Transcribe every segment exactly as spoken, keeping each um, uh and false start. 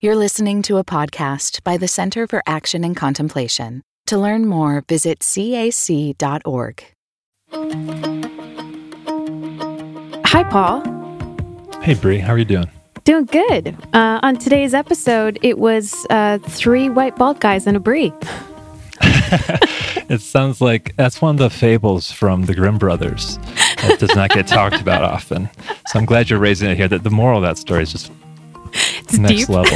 You're listening to a podcast by the Center for Action and Contemplation. To learn more, visit c a c dot org. Hi, Paul. Hey, Bree. How are you doing? Doing good. Uh, on today's episode, it was uh, three white bald guys and a Brie. It sounds like that's one of the fables from the Grimm brothers that does not get talked about often. So I'm glad you're raising it here. That the moral of that story is just It's next deep. level.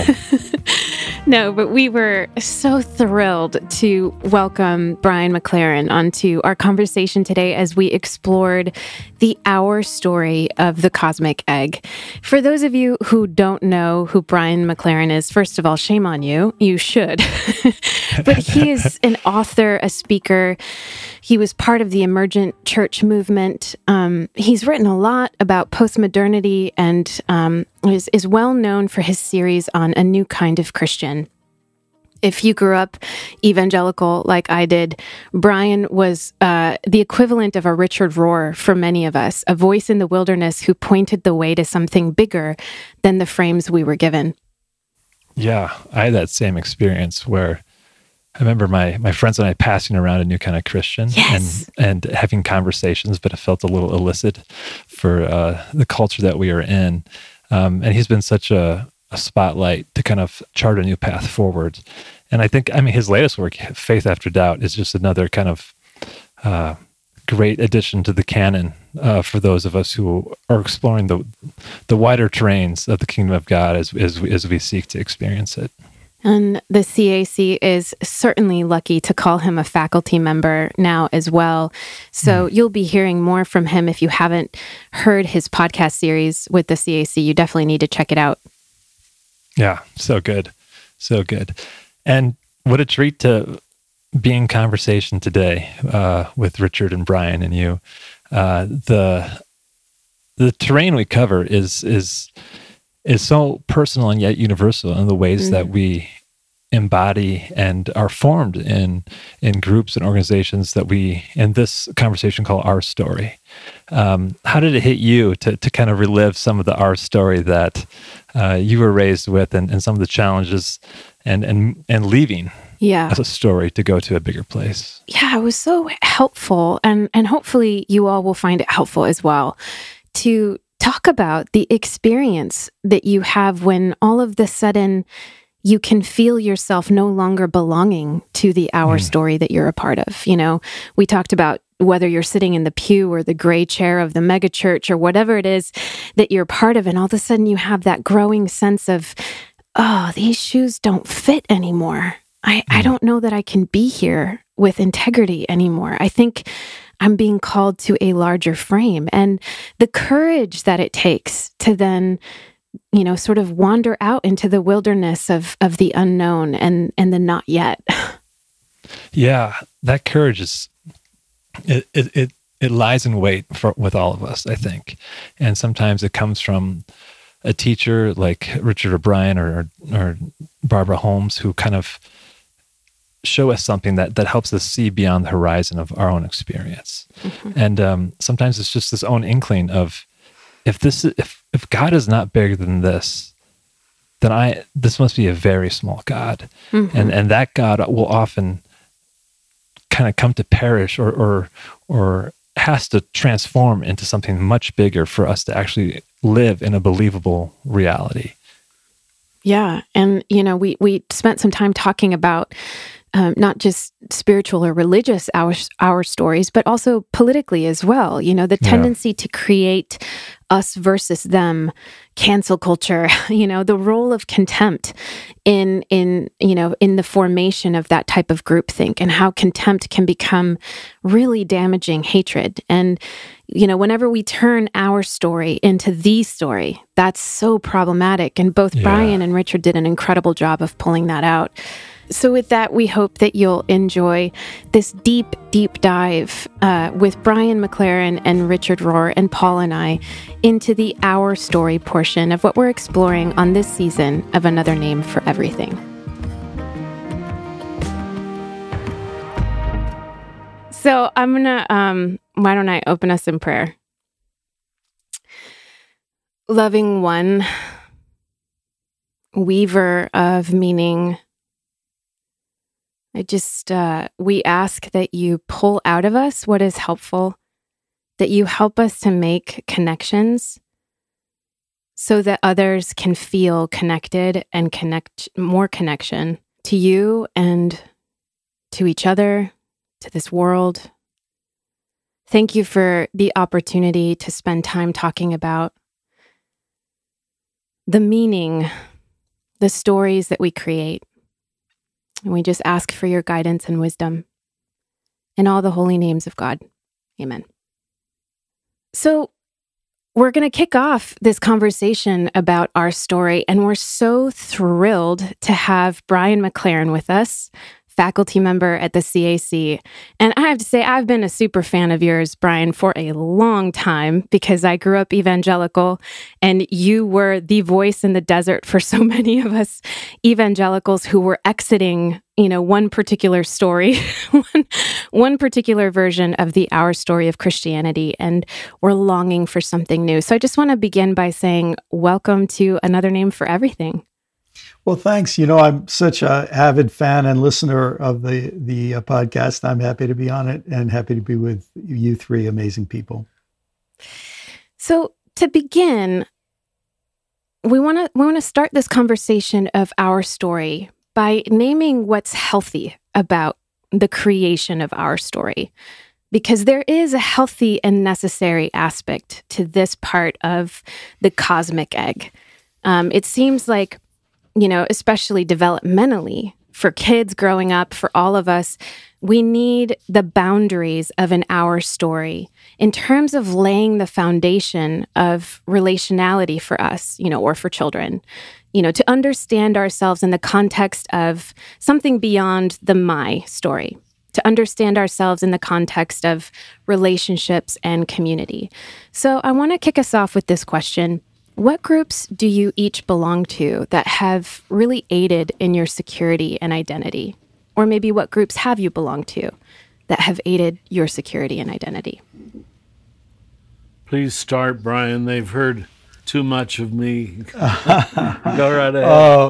No, but we were so thrilled to welcome Brian McLaren onto our conversation today as we explored the Our Story of the Cosmic Egg. For those of you who don't know who Brian McLaren is, first of all, shame on you. You should. But he is an author, a speaker. He was part of the emergent church movement. Um, he's written a lot about postmodernity and um, is, is well known for his series on A New Kind of Christian. If you grew up evangelical like I did, Brian was uh, the equivalent of a Richard Rohr for many of us, a voice in the wilderness who pointed the way to something bigger than the frames we were given. Yeah, I had that same experience where I remember my, my friends and I passing around A New Kind of Christian Yes. and, and having conversations, but it felt a little illicit for uh, the culture that we are in. Um, and he's been such a, a spotlight to kind of chart a new path forward. And I think, I mean, his latest work, Faith After Doubt, is just another kind of uh, great addition to the canon uh, for those of us who are exploring the the wider terrains of the kingdom of God as, as, we, as we seek to experience it. And the C A C is certainly lucky to call him a faculty member now as well. So mm. you'll be hearing more from him. If you haven't heard his podcast series with the C A C, you definitely need to check it out. Yeah, so good. So good. And what a treat to be in conversation today uh, with Richard and Brian and you. Uh, the the terrain we cover is is is so personal and yet universal in the ways mm. that we embody and are formed in in groups and organizations that we, in this conversation, call Our Story. Um, how did it hit you to to kind of relive some of the Our Story that uh, you were raised with and, and some of the challenges and and and leaving yeah. as a story to go to a bigger place? Yeah, it was so helpful. And, and hopefully you all will find it helpful as well to talk about the experience that you have when all of the sudden you can feel yourself no longer belonging to the Our mm. Story that you're a part of. You know, we talked about whether you're sitting in the pew or the gray chair of the megachurch or whatever it is that you're part of, and all of a sudden you have that growing sense of, oh, these shoes don't fit anymore. I, mm. I don't know that I can be here with integrity anymore. I think I'm being called to a larger frame. And the courage that it takes to then, you know, sort of wander out into the wilderness of of the unknown and and the not yet. Yeah, that courage is it it it, it lies in wait for with all of us, I think. And sometimes it comes from a teacher like Richard O'Brien or or Barbara Holmes, who kind of show us something that, that helps us see beyond the horizon of our own experience. Mm-hmm. And um, sometimes it's just this own inkling of, if this is, if, if God is not bigger than this, then I this must be a very small God. Mm-hmm. And and that God will often kind of come to perish or or or has to transform into something much bigger for us to actually live in a believable reality. Yeah. And, you know, we, we spent some time talking about um, not just spiritual or religious our, our stories, but also politically as well. You know, the tendency yeah. to create us versus them, cancel culture, you know, the role of contempt in, in, you know, in the formation of that type of groupthink, and how contempt can become really damaging hatred. And, you know, whenever we turn our story into the story, that's so problematic. And both yeah. Brian and Richard did an incredible job of pulling that out. So with that, we hope that you'll enjoy this deep, deep dive uh, with Brian McLaren and Richard Rohr and Paul and I into the Our Story portion of what we're exploring on this season of Another Name for Everything. So I'm going to, um, why don't I open us in prayer? Loving one, weaver of meaning, I just, uh, we ask that you pull out of us what is helpful, that you help us to make connections so that others can feel connected and connect more connection to you and to each other, to this world. Thank you for the opportunity to spend time talking about the meaning, the stories that we create. And we just ask for your guidance and wisdom in all the holy names of God. Amen. So we're going to kick off this conversation about our story, and we're so thrilled to have Brian McLaren with us, faculty member at the C A C. And I have to say, I've been a super fan of yours, Brian, for a long time because I grew up evangelical, and you were the voice in the desert for so many of us evangelicals who were exiting, you know, one particular story, one, one particular version of the Our Story of Christianity, and we're longing for something new. So I just want to begin by saying, welcome to Another Name for Everything. Well, thanks. You know, I'm such a avid fan and listener of the the uh, podcast. I'm happy to be on it and happy to be with you three amazing people. So to begin, we want to we want to start this conversation of our story by naming what's healthy about the creation of our story, because there is a healthy and necessary aspect to this part of the cosmic egg. Um, it seems like, you know, especially developmentally, for kids growing up, for all of us, we need the boundaries of an our story in terms of laying the foundation of relationality for us, you know, or for children, you know, to understand ourselves in the context of something beyond the my story, to understand ourselves in the context of relationships and community. So I want to kick us off with this question. What groups do you each belong to that have really aided in your security and identity? Or maybe what groups have you belonged to that have aided your security and identity? Please start, Brian. They've heard too much of me. Go right ahead. Uh,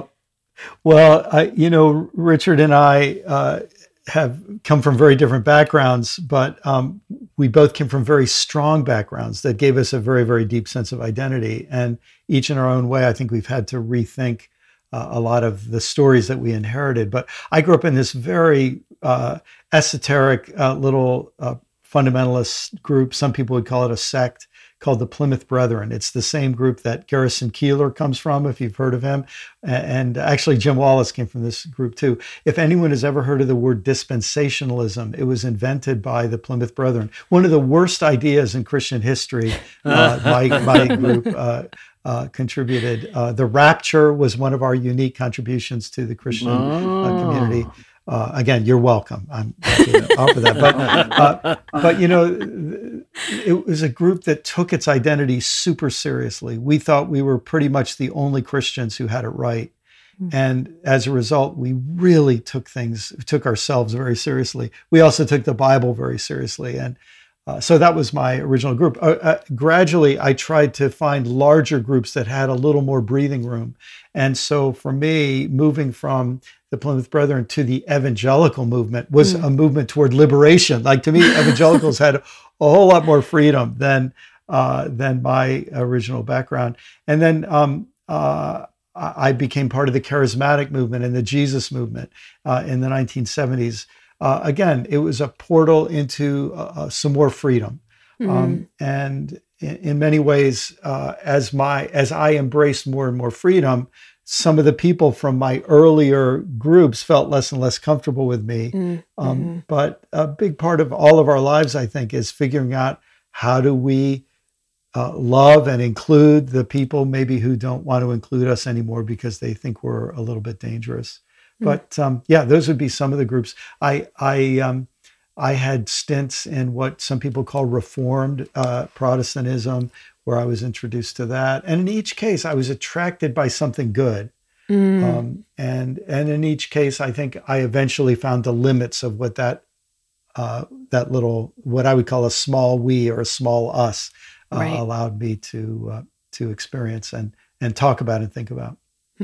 well, I, you know, Richard and I uh, have come from very different backgrounds, but um, we both came from very strong backgrounds that gave us a very, very deep sense of identity. And each in our own way, I think we've had to rethink uh, a lot of the stories that we inherited. But I grew up in this very uh, esoteric uh, little uh, fundamentalist group. Some people would call it a sect, called the Plymouth Brethren. It's the same group that Garrison Keillor comes from, if you've heard of him. And actually, Jim Wallace came from this group too. If anyone has ever heard of the word dispensationalism, it was invented by the Plymouth Brethren. One of the worst ideas in Christian history, uh, my, my group uh, uh, contributed. Uh, the rapture was one of our unique contributions to the Christian oh. uh, community. Uh, again, you're welcome. I'm happy to offer that. But, uh, but, you know, it was a group that took its identity super seriously. We thought we were pretty much the only Christians who had it right. Mm-hmm. And as a result, we really took things, took ourselves very seriously. We also took the Bible very seriously. And uh, so that was my original group. Uh, uh, gradually, I tried to find larger groups that had a little more breathing room. And so for me, moving from the Plymouth Brethren to the evangelical movement was mm. a movement toward liberation. Like, to me, evangelicals had a whole lot more freedom than uh, than my original background. And then um, uh, I became part of the charismatic movement and the Jesus movement uh, in the nineteen seventies. Uh, again, it was a portal into uh, some more freedom. Mm. Um, and in, in many ways, uh, as my as I embraced more and more freedom, some of the people from my earlier groups felt less and less comfortable with me. Mm, um, mm-hmm. But a big part of all of our lives, I think, is figuring out how do we uh, love and include the people maybe who don't want to include us anymore because they think we're a little bit dangerous. Mm. But um, yeah, those would be some of the groups. I I um, I had stints in what some people call Reformed uh, Protestantism, where I was introduced to that. And in each case, I was attracted by something good. Mm. Um, and and in each case, I think I eventually found the limits of what that uh, that little, what I would call a small we or a small us, uh, right. allowed me to uh, to experience and and talk about and think about. Hmm.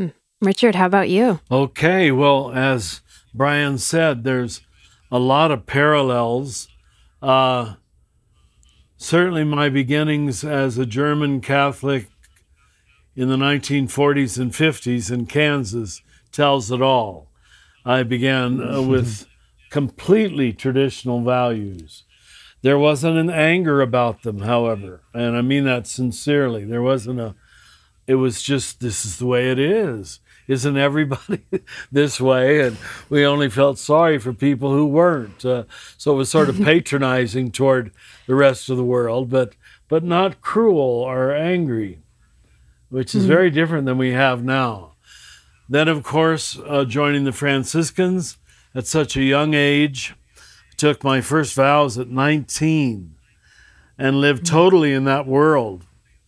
Richard, how about you? Okay, well, as Brian said, there's a lot of parallels. Uh, certainly my beginnings as a German Catholic in the nineteen forties and fifties in Kansas tells it all. I began uh, with completely traditional values. There wasn't an anger about them, however, and I mean that sincerely. There wasn't a, it was just, this is the way it is. Isn't everybody this way? And we only felt sorry for people who weren't. Uh, so it was sort of patronizing toward the rest of the world, but but not cruel or angry, which is mm-hmm. very different than we have now. Then, of course, uh, joining the Franciscans at such a young age, I took my first vows at nineteen and lived totally in that world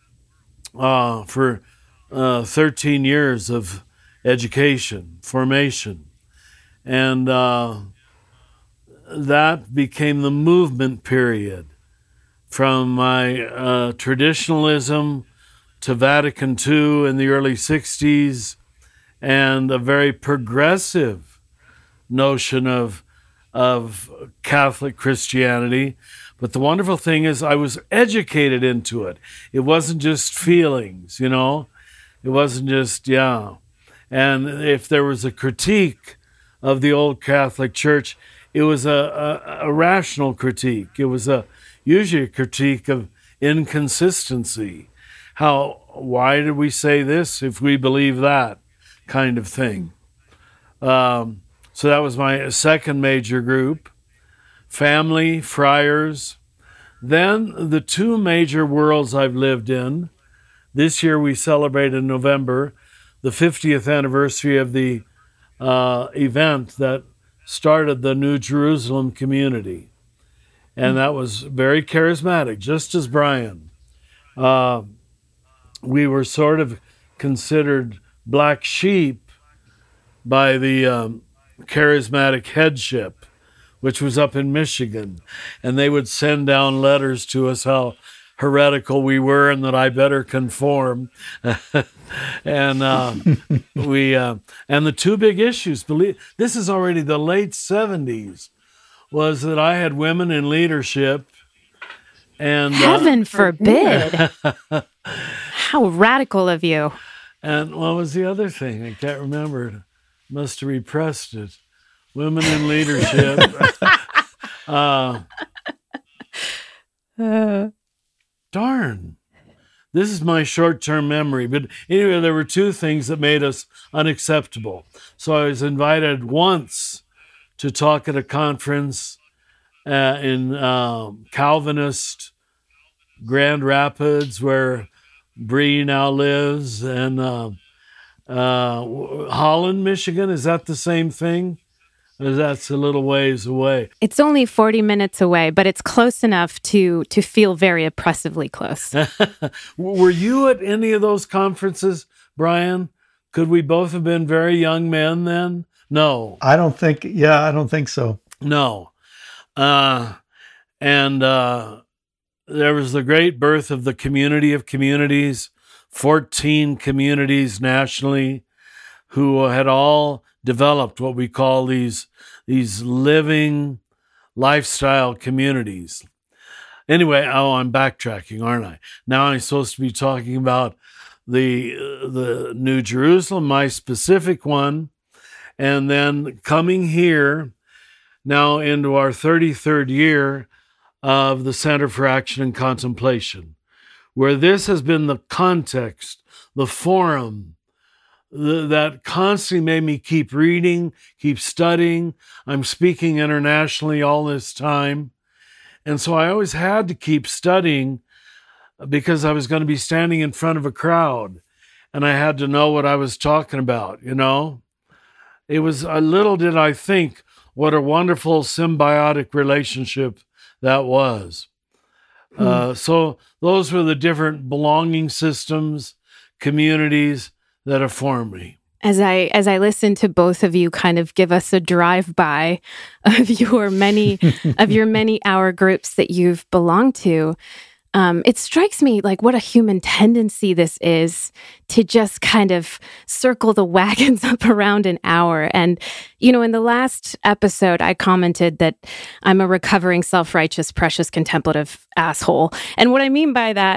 uh, for uh, thirteen years of education, formation. And uh, that became the movement period from my uh, traditionalism to Vatican Two in the early sixties and a very progressive notion of, of Catholic Christianity. But the wonderful thing is I was educated into it. It wasn't just feelings, you know? It wasn't just, yeah. And if there was a critique of the old Catholic Church, it was a, a, a rational critique. It was a usually a critique of inconsistency. How, why did we say this if we believe that kind of thing? Um, so that was my second major group. Family, friars. Then the two major worlds I've lived in. This year we celebrate in November the fiftieth anniversary of the uh, event that started the New Jerusalem community. And that was very charismatic, just as Brian. Uh, we were sort of considered black sheep by the um, charismatic headship, which was up in Michigan. And they would send down letters to us how heretical we were and that I better conform. and uh, we uh, and the two big issues, believe this is already the late seventies, was that I had women in leadership. And Heaven uh, forbid. How radical of you. And what was the other thing? I can't remember. Must have repressed it. Women in leadership. uh, uh. Darn. This is my short-term memory. But anyway, there were two things that made us unacceptable. So I was invited once to talk at a conference uh, in uh, Calvinist Grand Rapids, where Bree now lives, and uh, uh, Holland, Michigan. Is that the same thing? Or that's a little ways away. It's only forty minutes away, but it's close enough to to feel very oppressively close. Were you at any of those conferences, Brian? Could we both have been very young men then? No. I don't think, yeah, I don't think so. No. Uh, and uh, there was the great birth of the Community of Communities, fourteen communities nationally who had all developed what we call these these living lifestyle communities. Anyway, oh, I'm backtracking, aren't I? Now I'm supposed to be talking about the uh, the New Jerusalem, my specific one, and then coming here now into our thirty-third year of the Center for Action and Contemplation, where this has been the context, the forum, that constantly made me keep reading, keep studying. I'm speaking internationally all this time. And so I always had to keep studying because I was going to be standing in front of a crowd and I had to know what I was talking about, you know? It was, a little did I think what a wonderful symbiotic relationship that was. Hmm. Uh, so those were the different belonging systems, communities that have formed me. As I as I listen to both of you kind of give us a drive-by of your many of your many hour groups that you've belonged to, um, it strikes me like what a human tendency this is to just kind of circle the wagons up around an hour. And, you know, in the last episode, I commented that I'm a recovering self-righteous, precious, contemplative asshole. And what I mean by that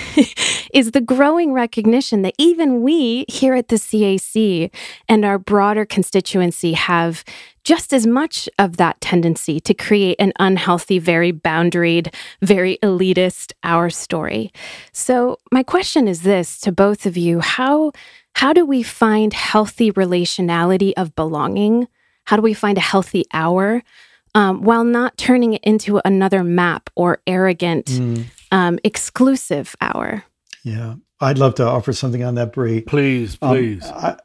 is the growing recognition that even we here at the C A C and our broader constituency have just as much of that tendency to create an unhealthy, very boundaried, very elitist our story. So my question is this to both of you: how how do we find healthy relationality of belonging? How do we find a healthy our um, while not turning it into another map or arrogant, mm. um, exclusive our? Yeah, I'd love to offer something on that, Bree. Please, please. Um, I,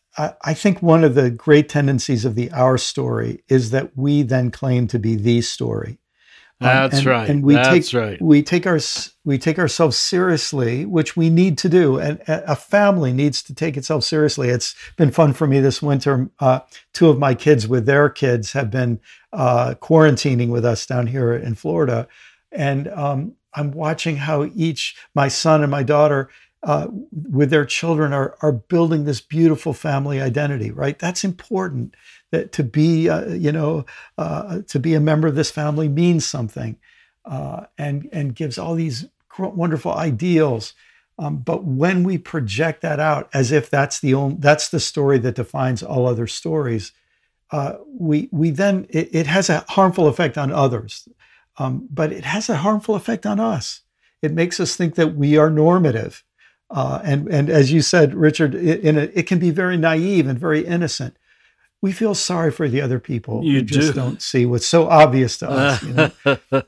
I think one of the great tendencies of the our story is that we then claim to be the story. That's um, and, right. And we That's take right. we take our we take ourselves seriously, which we need to do. And a family needs to take itself seriously. It's been fun for me this winter. Uh, two of my kids with their kids have been uh, quarantining with us down here in Florida, and um, I'm watching how each my son and my daughter. Uh, with their children are are building this beautiful family identity, right? That's important. That to be, uh, you know, uh, to be a member of this family means something, uh, and and gives all these wonderful ideals. Um, but when we project that out as if that's the only, that's the story that defines all other stories, uh, we we then it, it has a harmful effect on others, um, but it has a harmful effect on us. It makes us think that we are normative. Uh, and and as you said, Richard, it, in a, it can be very naive and very innocent. We feel sorry for the other people you who do. just don't see what's so obvious to us. You know?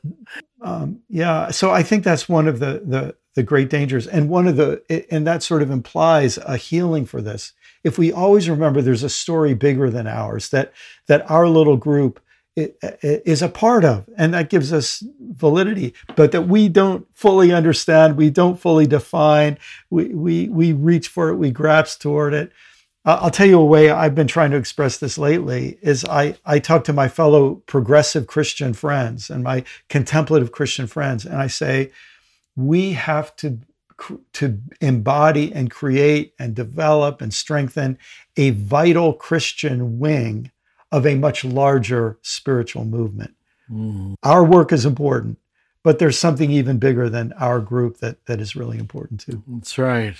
um, yeah, so I think that's one of the, the the great dangers, and one of the and that sort of implies a healing for this. If we always remember, there's a story bigger than ours that that our little group It, it is a part of, and that gives us validity, but that we don't fully understand, we don't fully define, we we we reach for it, we grasp toward it. Uh, I'll tell you a way I've been trying to express this lately is I, I talk to my fellow progressive Christian friends and my contemplative Christian friends, and I say, we have to to embody and create and develop and strengthen a vital Christian wing of a much larger spiritual movement. Mm. Our work is important, but there's something even bigger than our group that that is really important too. That's right.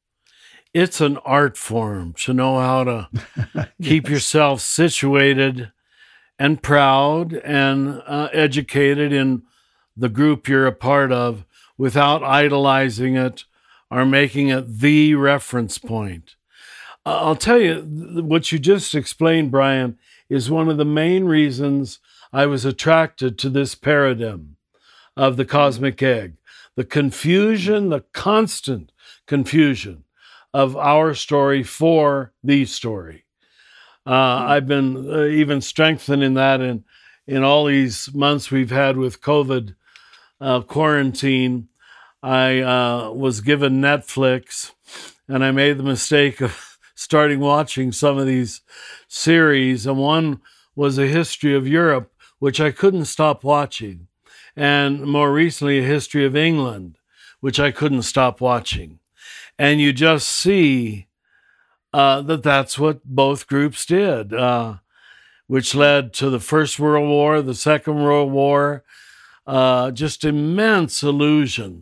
It's an art form to know how to yes. keep yourself situated and proud and uh, educated in the group you're a part of without idolizing it or making it the reference point. Uh, I'll tell you, what you just explained, Brian, is one of the main reasons I was attracted to this paradigm of the cosmic egg. The confusion, the constant confusion of our story for the story. Uh, I've been uh, even strengthened in that in, in all these months we've had with COVID uh, quarantine. I uh, was given Netflix, and I made the mistake of starting watching some of these series, and one was a history of Europe, which I couldn't stop watching, and more recently a history of England, which I couldn't stop watching. And you just see uh, that that's what both groups did, uh, which led to the First World War, the Second World War, uh, just immense illusion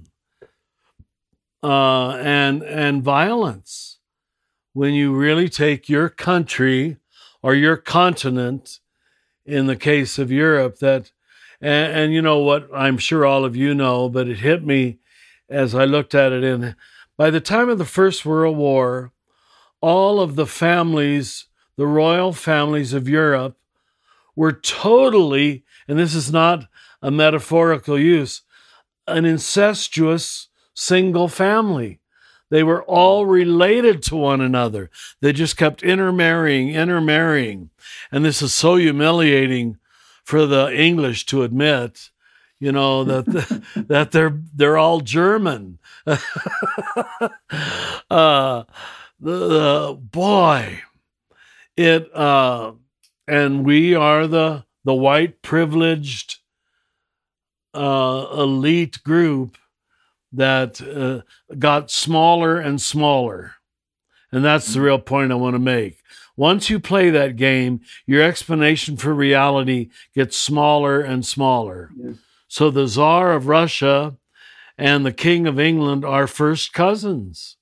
uh, and and violence. When you really take your country or your continent, in the case of Europe, that, and, and you know what, I'm sure all of you know, but it hit me as I looked at it. In by the time of the First World War, all of the families, the royal families of Europe, were totally, and this is not a metaphorical use, an incestuous single family. They were all related to one another. They just kept intermarrying, intermarrying. And this is so humiliating for the English to admit, you know, that that they're they're all German. uh, the, the boy, it uh, and we are the the white privileged uh, elite group that uh, got smaller and smaller. And that's the real point I want to make. Once you play that game, your explanation for reality gets smaller and smaller. Yeah. So the Tsar of Russia and the King of England are first cousins.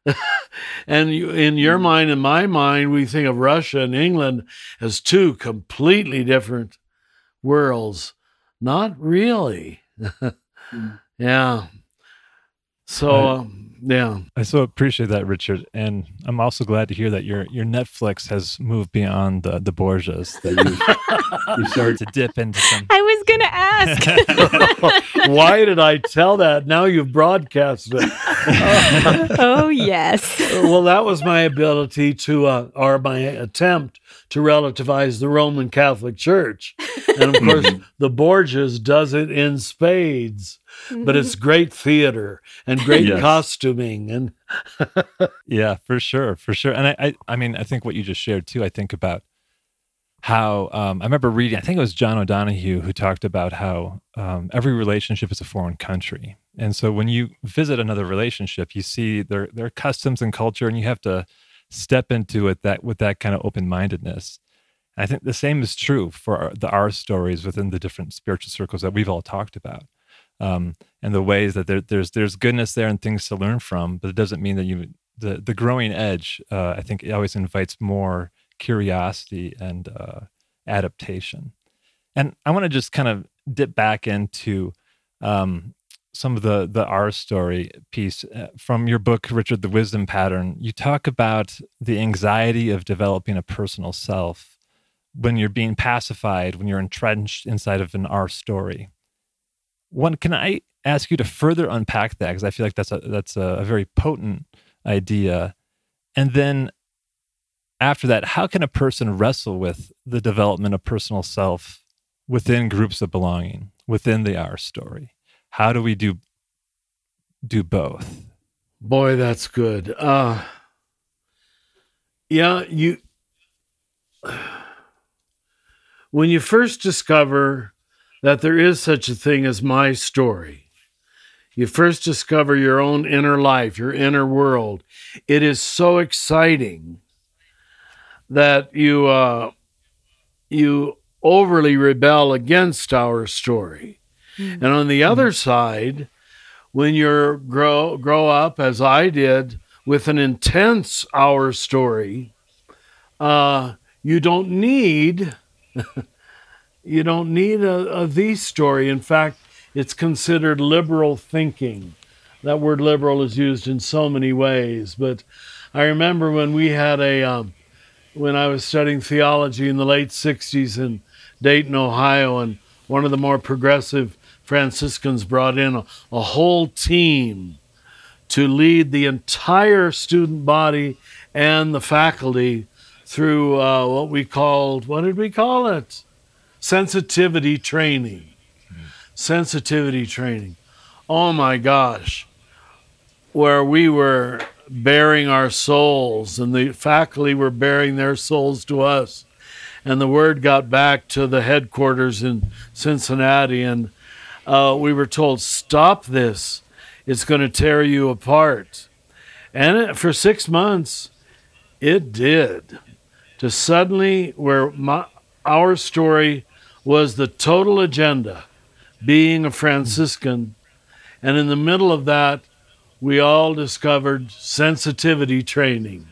And you, in your mind and my mind, we think of Russia and England as two completely different worlds. Not really. Yeah. So, um, yeah. I so appreciate that, Richard. And I'm also glad to hear that your your Netflix has moved beyond the, the Borgias, that you you started to dip into some. I was going to ask. Why did I tell that? Now you've broadcast it. Oh, yes. Well, that was my ability to, uh, or my attempt to relativize the Roman Catholic Church. And of course, the Borgias does it in spades. But it's great theater and great yes. costuming, and yeah, for sure, for sure. And I, I, I mean, I think what you just shared too. I think about how um, I remember reading. I think it was John O'Donohue who talked about how um, every relationship is a foreign country, and so when you visit another relationship, you see their their customs and culture, and you have to step into it that with that kind of open mindedness. And I think the same is true for our, the our stories within the different spiritual circles that we've all talked about. Um, and the ways that there, there's there's goodness there and things to learn from, but it doesn't mean that you the the growing edge. Uh, I think it always invites more curiosity and uh, adaptation. And I want to just kind of dip back into um, some of the the our story piece uh, from your book, Richard, The Wisdom Pattern. You talk about the anxiety of developing a personal self when you're being pacified, when you're entrenched inside of an our story. One, can I ask you to further unpack that? Because I feel like that's a that's a, a very potent idea. And then after that, how can a person wrestle with the development of personal self within groups of belonging, within the our story? How do we do do both? Boy, that's good. Uh, yeah, you when you first discover that there is such a thing as my story. You first discover your own inner life, your inner world. It is so exciting that you uh, you overly rebel against our story. Mm-hmm. And on the other side, when you grow grow up, as I did, with an intense our story, uh, you don't need... You don't need a, a the story. In fact, it's considered liberal thinking. That word liberal is used in so many ways. But I remember when we had a, um, when I was studying theology in the late sixties in Dayton, Ohio, and one of the more progressive Franciscans brought in a, a whole team to lead the entire student body and the faculty through uh, what we called, what did we call it? Sensitivity training. Mm-hmm. Sensitivity training. Oh my gosh. Where we were bearing our souls and the faculty were bearing their souls to us. And the word got back to the headquarters in Cincinnati, and uh, we were told, stop this. It's going to tear you apart. And it, for six months, it did. To suddenly, where my, our story was the total agenda, being a Franciscan. And in the middle of that, we all discovered sensitivity training,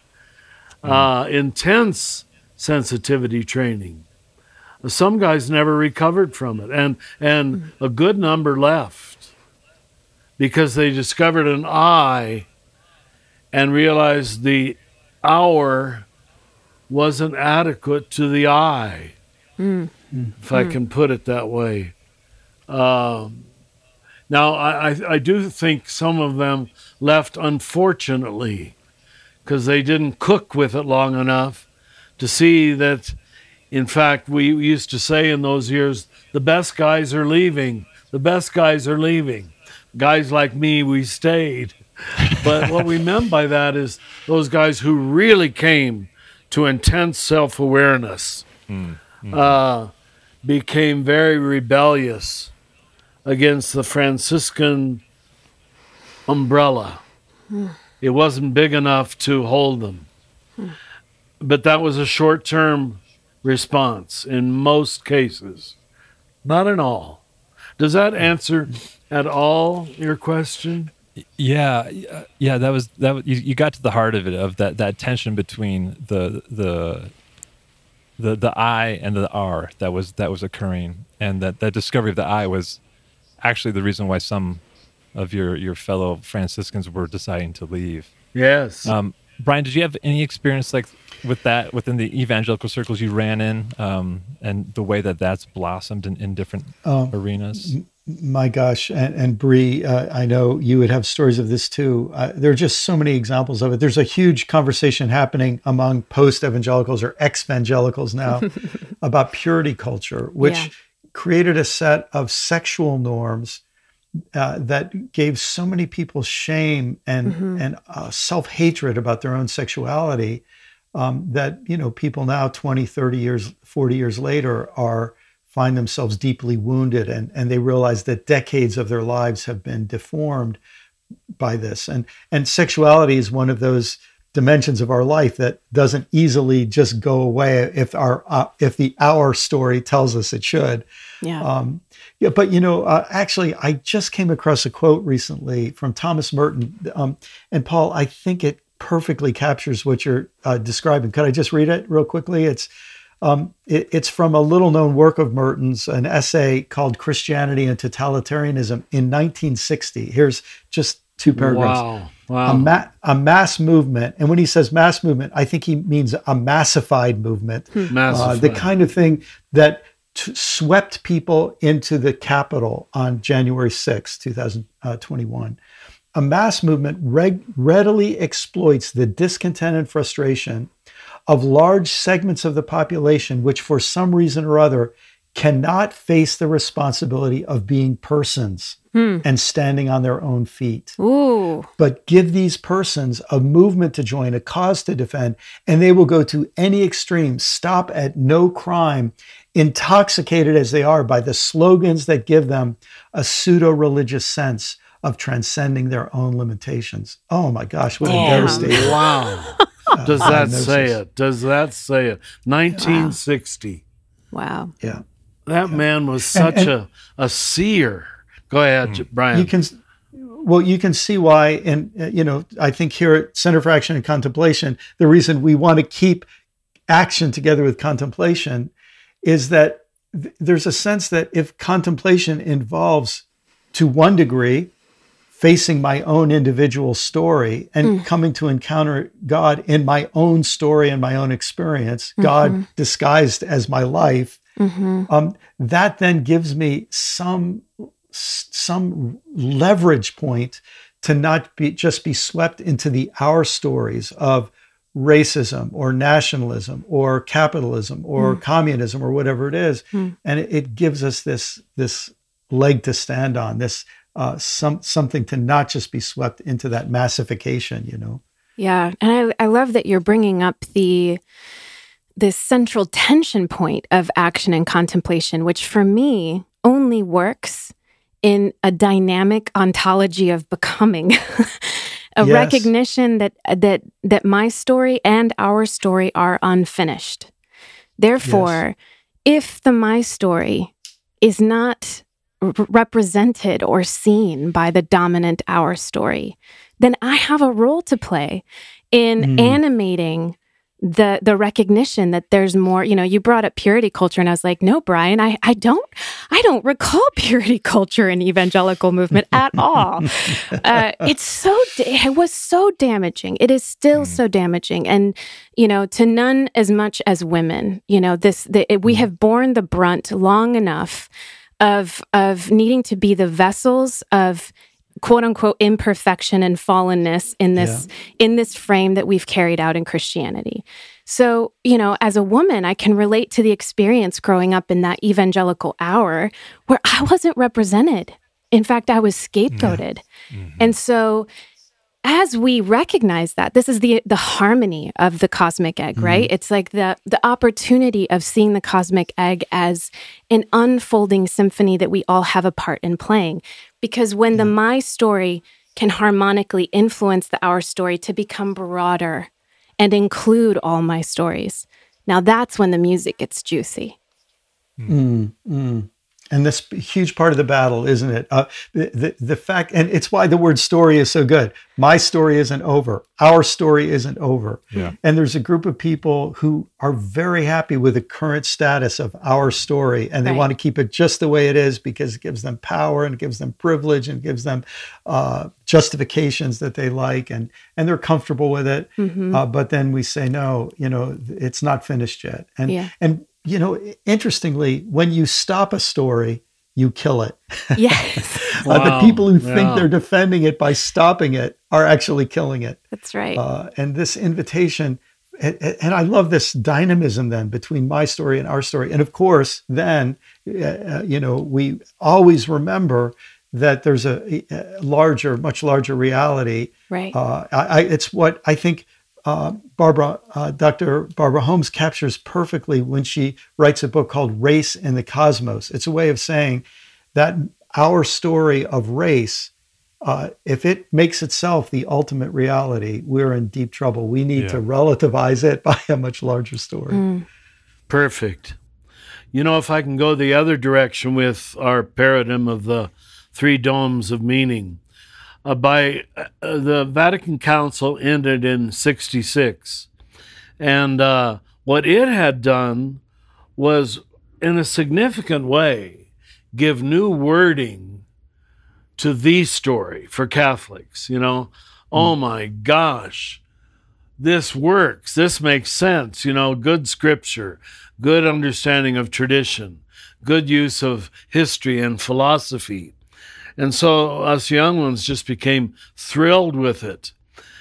uh, intense sensitivity training. Some guys never recovered from it, and, and a good number left because they discovered an I and realized the our wasn't adequate to the I. Mm. If I can put it that way. Um, now, I, I, I do think some of them left unfortunately because they didn't cook with it long enough to see that, in fact, we used to say in those years, the best guys are leaving. The best guys are leaving. Guys like me, we stayed. But what we meant by that is those guys who really came to intense self-awareness. Mm. Mm-hmm. Uh, became very rebellious against the Franciscan umbrella. It wasn't big enough to hold them. But that was a short-term response in most cases, not in all. Does that answer at all your question? Yeah, yeah, that was that. Was, you, you got to the heart of it, of that, that tension between the the the the I and the R that was that was occurring, and that, that discovery of the I was actually the reason why some of your your fellow Franciscans were deciding to leave. Yes. Um, Brian, did you have any experience like with that within the evangelical circles you ran in, um, and the way that that's blossomed in, in different um, arenas? My gosh, and, and Bree, uh, I know you would have stories of this too. Uh, there are just so many examples of it. There's a huge conversation happening among post-evangelicals or ex-evangelicals now about purity culture, which yeah. created a set of sexual norms uh, that gave so many people shame and mm-hmm. and uh, self-hatred about their own sexuality um, that, you know, people now twenty, thirty years, forty years later are find themselves deeply wounded, and, and they realize that decades of their lives have been deformed by this. And and sexuality is one of those dimensions of our life that doesn't easily just go away if our uh, if the our story tells us it should. Yeah. Um, yeah. But you know, uh, actually, I just came across a quote recently from Thomas Merton, um, and Paul, I think it perfectly captures what you're uh, describing. Could I just read it real quickly? It's Um, it, it's from a little-known work of Merton's, an essay called Christianity and Totalitarianism in nineteen sixty. Here's just two paragraphs. Wow, wow. A, ma- a mass movement, and when he says mass movement, I think he means a massified movement. Hmm. Uh, the kind of thing that t- swept people into the Capitol on January sixth, twenty twenty-one. A mass movement reg- readily exploits the discontent and frustration of large segments of the population, which for some reason or other cannot face the responsibility of being persons hmm. and standing on their own feet. Ooh. But give these persons a movement to join, a cause to defend, and they will go to any extreme, stop at no crime, intoxicated as they are by the slogans that give them a pseudo-religious sense of transcending their own limitations. Oh my gosh, what a Damn. devastating. Wow. Does that uh, say it? Does that say it? nineteen sixty. Wow. Yeah. That yeah. man was such and, and, a, a seer. Go ahead, mm. Brian. You can, well, you can see why, and uh, you know, I think here at Center for Action and Contemplation, the reason we want to keep action together with contemplation is that th- there's a sense that if contemplation involves, to one degree, facing my own individual story and mm. coming to encounter God in my own story and my own experience, mm-hmm. God disguised as my life, mm-hmm. um, that then gives me some some leverage point to not be just be swept into the our stories of racism or nationalism or capitalism or mm. communism or whatever it is. Mm. And it, it gives us this this leg to stand on, this Uh, some something to not just be swept into that massification, you know. Yeah, and I, I love that you're bringing up the this central tension point of action and contemplation, which for me only works in a dynamic ontology of becoming, a yes. recognition that that that my story and our story are unfinished. Therefore, yes. if the my story is not represented or seen by the dominant our story, then I have a role to play in mm. animating the the recognition that there's more. You know, you brought up purity culture, and I was like, no, Brian, I, I don't I don't recall purity culture in evangelical movement at all. uh, it's so it was so damaging. It is still mm. so damaging, and you know, to none as much as women. You know, this the, it, we have borne the brunt long enough of of needing to be the vessels of quote unquote imperfection and fallenness in this yeah. in this frame that we've carried out in Christianity. So, you know, as a woman, I can relate to the experience growing up in that evangelical hour where I wasn't represented. In fact, I was scapegoated. Yeah. Mm-hmm. And so as we recognize that, this is the the harmony of the cosmic egg, mm-hmm. right? It's like the the opportunity of seeing the cosmic egg as an unfolding symphony that we all have a part in playing. Because when yeah. the my story can harmonically influence the Our Story to become broader and include all my stories. Now that's when the music gets juicy. Mm, mm. And this huge part of the battle, isn't it? Uh, the, the the fact, and it's why the word story is so good. My story isn't over. Our story isn't over. Yeah. And there's a group of people who are very happy with the current status of our story, and they Right. want to keep it just the way it is because it gives them power and gives them privilege and gives them uh, justifications that they like, and and they're comfortable with it. Mm-hmm. Uh, but then we say, no, you know, it's not finished yet. And Yeah. and you know, interestingly, when you stop a story, you kill it. Yes, Uh, the Wow. people who think Yeah. they're defending it by stopping it are actually killing it. that's right. Uh, and this invitation, and, and I love this dynamism then between my story and our story. And of course, then, uh, you know, we always remember that there's a, a larger, much larger reality. Right. Uh, I, I, it's what I think uh, Barbara, uh, Doctor Barbara Holmes captures perfectly when she writes a book called Race in the Cosmos. It's a way of saying that our story of race, uh, if it makes itself the ultimate reality, we're in deep trouble. We need Yeah. to relativize it by a much larger story. Mm. Perfect. You know, if I can go the other direction with our paradigm of the three domes of meaning, uh, by uh, the Vatican Council ended in sixty-six. And uh, what it had done was, in a significant way, give new wording to the story for Catholics. You know, oh my gosh, this works. This makes sense. You know, good scripture, good understanding of tradition, good use of history and philosophy. And so us young ones just became thrilled with it.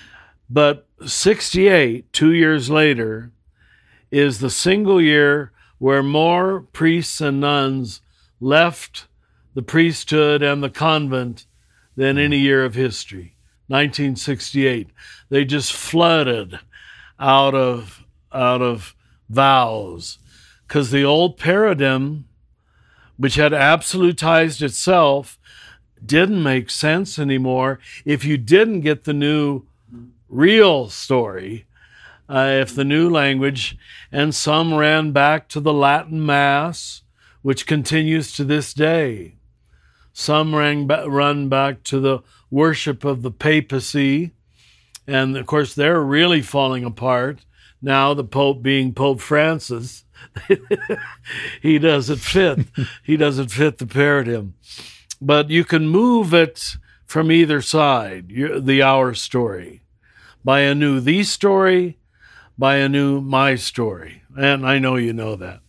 But sixty-eight, two years later, is the single year where more priests and nuns left the priesthood and the convent than any year of history. nineteen sixty-eight. They just flooded out of out of vows, because the old paradigm, which had absolutized itself, didn't make sense anymore if you didn't get the new real story, uh, if the new language. And some ran back to the Latin Mass, which continues to this day. Some ran, ba- run back to the worship of the papacy. And of course, they're really falling apart now, the Pope being Pope Francis. he doesn't fit. He doesn't fit the paradigm. But you can move it from either side, the our story, by a new the story, by a new my story. And I know you know that.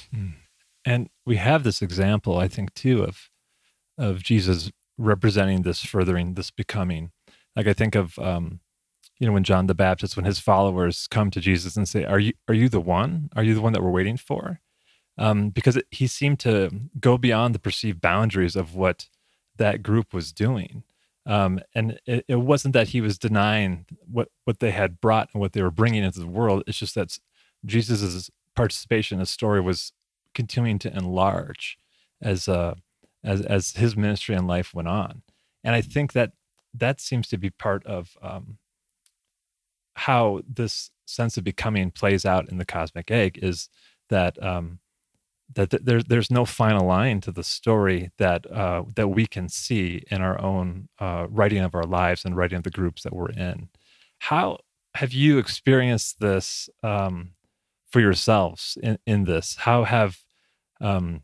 And we have this example, I think, too, of of Jesus representing this, furthering this becoming. Like I think of, um, you know, when John the Baptist, when his followers come to Jesus and say, "Are you are you the one? Are you the one that we're waiting for?" Um, because it, he seemed to go beyond the perceived boundaries of what that group was doing. Um, and it, it wasn't that he was denying what, what they had brought and what they were bringing into the world. It's just that Jesus's participation in the story was continuing to enlarge as uh, as as his ministry and life went on. And I think that that seems to be part of um, how this sense of becoming plays out in the cosmic egg, is that um, that th- there's there's no final line to the story that uh, that we can see in our own uh, writing of our lives and writing of the groups that we're in. How have you experienced this um, for yourselves in, in this? How have um,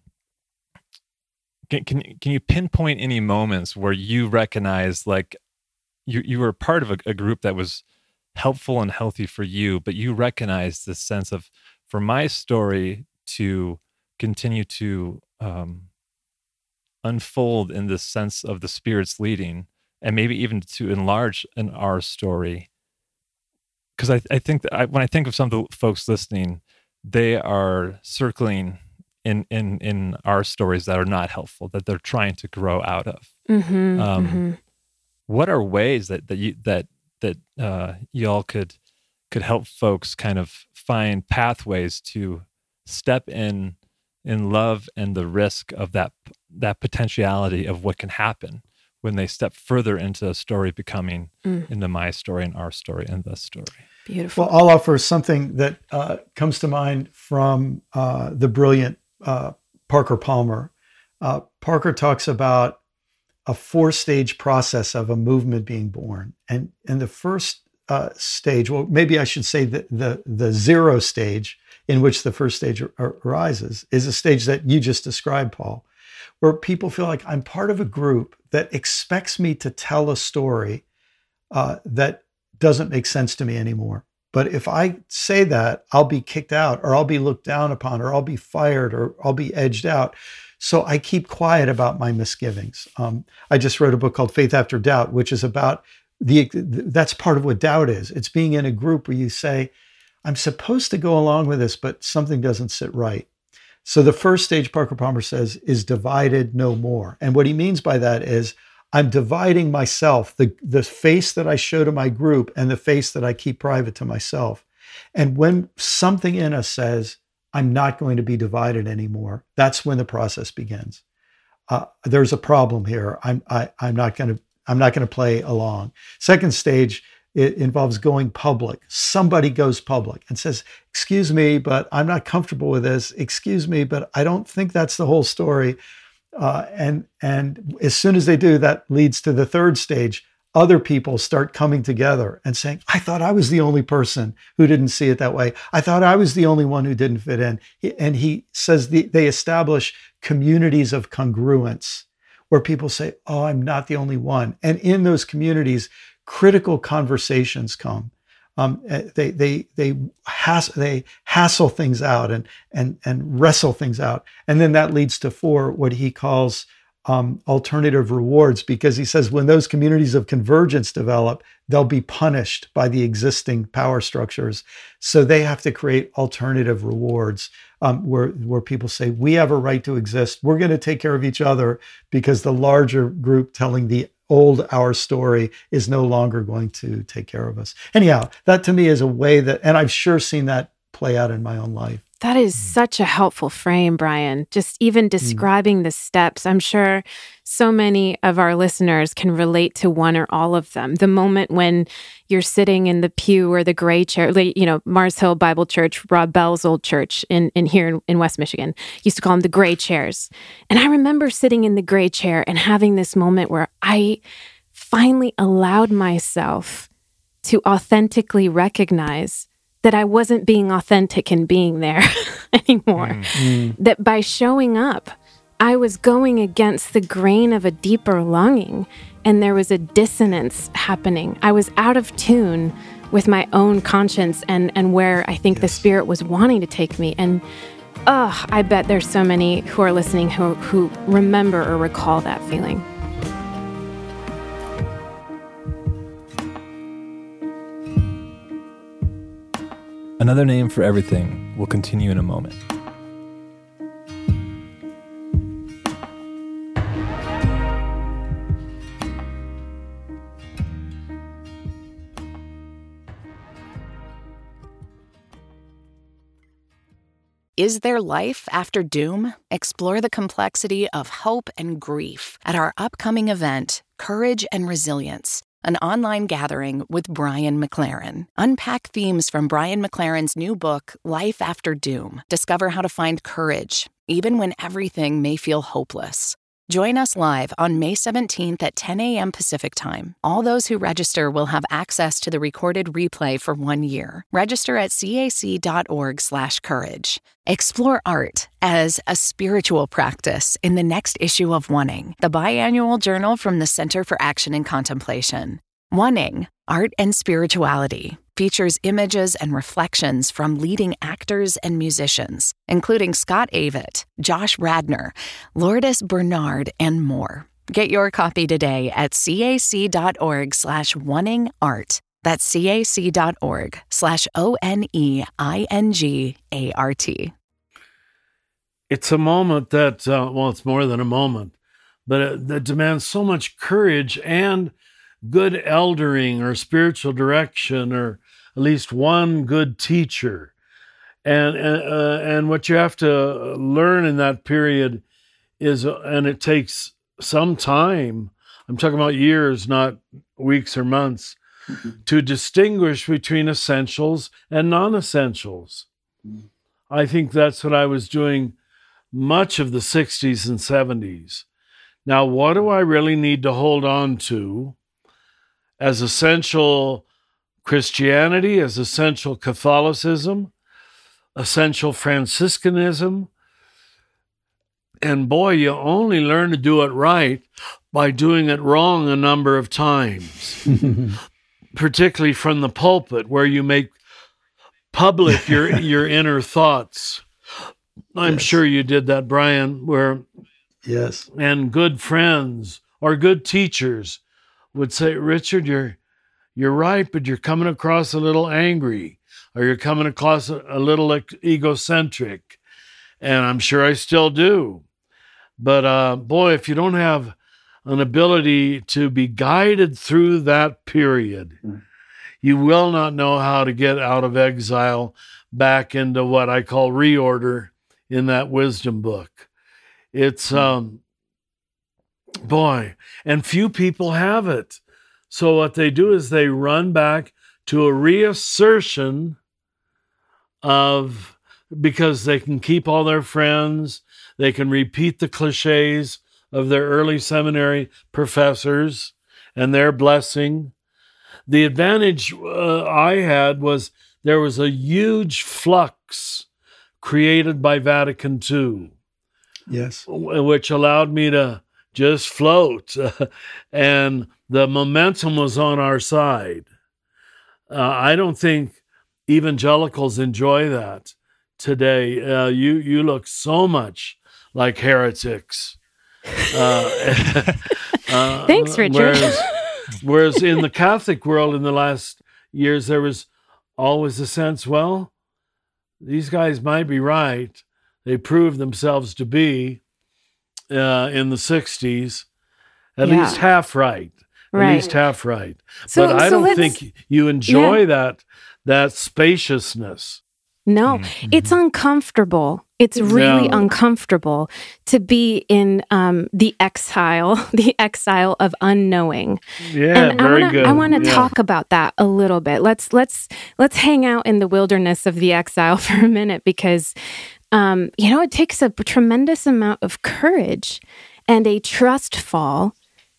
can, can can you pinpoint any moments where you recognize, like, you you were part of a, a group that was helpful and healthy for you, but you recognize this sense of, for my story to continue to um, unfold in this sense of the Spirit's leading, and maybe even to enlarge in our story? Because I, I think that I, when I think of some of the folks listening, they are circling in, in, in our stories that are not helpful, that they're trying to grow out of. Mm-hmm, Um, mm-hmm. What are ways that, that you, that, that uh, y'all could, could help folks kind of find pathways to step in, in love and the risk of that, that potentiality of what can happen when they step further into a story becoming Mm. in the my story and our story and the story. Beautiful. Well, I'll offer something that uh, comes to mind from uh, the brilliant uh, Parker Palmer. Uh, Parker talks about a four-stage process of a movement being born. And in the first uh, stage, well, maybe I should say that the, the zero stage in which the first stage ar- arises is a stage that you just described, Paul, where people feel like I'm part of a group that expects me to tell a story uh, that doesn't make sense to me anymore. But if I say that, I'll be kicked out, or I'll be looked down upon, or I'll be fired, or I'll be edged out. So I keep quiet about my misgivings. Um, I just wrote a book called Faith After Doubt, which is about the, that's part of what doubt is. It's being in a group where you say, I'm supposed to go along with this, but something doesn't sit right. So the first stage, Parker Palmer says, is divided no more. And what he means by that is I'm dividing myself, the, the face that I show to my group and the face that I keep private to myself. And when something in us says, I'm not going to be divided anymore, that's when the process begins. Uh, there's a problem here. I'm, I, I'm not going to, I'm not going to play along. Second stage, it involves going public. Somebody goes public and says, excuse me, but I'm not comfortable with this. Excuse me, but I don't think that's the whole story. Uh, and, and as soon as they do, that leads to the third stage. Other people start coming together and saying, I thought I was the only person who didn't see it that way. I thought I was the only one who didn't fit in. And he says the, they establish communities of congruence where people say, oh, I'm not the only one. And in those communities, critical conversations come. Um, they they they has they hassle things out and and and wrestle things out, and then that leads to four, what he calls um, alternative rewards, because he says when those communities of convergence develop, they'll be punished by the existing power structures, so they have to create alternative rewards um, where where people say we have a right to exist. We're going to take care of each other because the larger group telling the old our story is no longer going to take care of us. Anyhow, that to me is a way that, and I've sure seen that play out in my own life. That is such a helpful frame, Brian. Just even describing mm. the steps. I'm sure so many of our listeners can relate to one or all of them. The moment when you're sitting in the pew or the gray chair, like, you know, Mars Hill Bible Church, Rob Bell's old church in, in here in, in West Michigan, used to call them the gray chairs. And I remember sitting in the gray chair and having this moment where I finally allowed myself to authentically recognize that I wasn't being authentic in being there anymore. Mm. That by showing up, I was going against the grain of a deeper longing, and there was a dissonance happening. I was out of tune with my own conscience and, and where I think yes. the Spirit was wanting to take me. And oh, I bet there's so many who are listening who, who remember or recall that feeling. Another name for everything will continue in a moment. Is there life after doom? Explore the complexity of hope and grief at our upcoming event, Courage and Resilience, an online gathering with Brian McLaren. Unpack themes from Brian McLaren's new book, Life After Doom. Discover how to find courage, even when everything may feel hopeless. Join us live on May seventeenth at ten a.m. Pacific Time. All those who register will have access to the recorded replay for one year. Register at cac.org slash courage. Explore art as a spiritual practice in the next issue of Oneing, the biannual journal from the Center for Action and Contemplation. Oneing, Art and Spirituality, features images and reflections from leading actors and musicians, including Scott Avett, Josh Radnor, Lourdes Bernard, and more. Get your copy today at cac.org slash oneing art. That's cac.org slash O-N-E-I-N-G-A-R-T. It's a moment that, uh, well, it's more than a moment, but it, that demands so much courage and good eldering or spiritual direction, or at least one good teacher. And and, uh, and what you have to learn in that period is, uh, and it takes some time, I'm talking about years, not weeks or months, mm-hmm. to distinguish between essentials and non-essentials. Mm-hmm. I think that's what I was doing much of the sixties and seventies. Now, what do I really need to hold on to as essential Christianity, as essential Catholicism, essential Franciscanism? And boy, you only learn to do it right by doing it wrong a number of times, particularly from the pulpit, where you make public your your inner thoughts. I'm yes. sure you did that, Brian, where yes, and good friends or good teachers would say, Richard, you're you're right, but you're coming across a little angry, or you're coming across a, a little egocentric. And I'm sure I still do. But uh, boy, if you don't have an ability to be guided through that period, mm. you will not know how to get out of exile back into what I call reorder in that wisdom book. It's, um, boy, and few people have it. So what they do is they run back to a reassertion of, because they can keep all their friends, they can repeat the cliches of their early seminary professors and their blessing. The advantage uh, I had was there was a huge flux created by Vatican Two. Yes. Which allowed me to just float. And the momentum was on our side. Uh, I don't think evangelicals enjoy that today. Uh, you, you look so much like heretics. Uh, uh, Thanks, Richard. Whereas, whereas in the Catholic world in the last years, there was always a sense, well, these guys might be right. They proved themselves to be uh, in the sixties, at yeah. least half right. At right. least half right. So, but I so don't think you enjoy yeah. that that spaciousness. No, mm-hmm. it's uncomfortable. It's really yeah. uncomfortable to be in um, the exile, the exile of unknowing. Yeah, and very I wanna, good. I want to yeah. talk about that a little bit. Let's let's let's hang out in the wilderness of the exile for a minute, because um, you know, it takes a tremendous amount of courage and a trust fall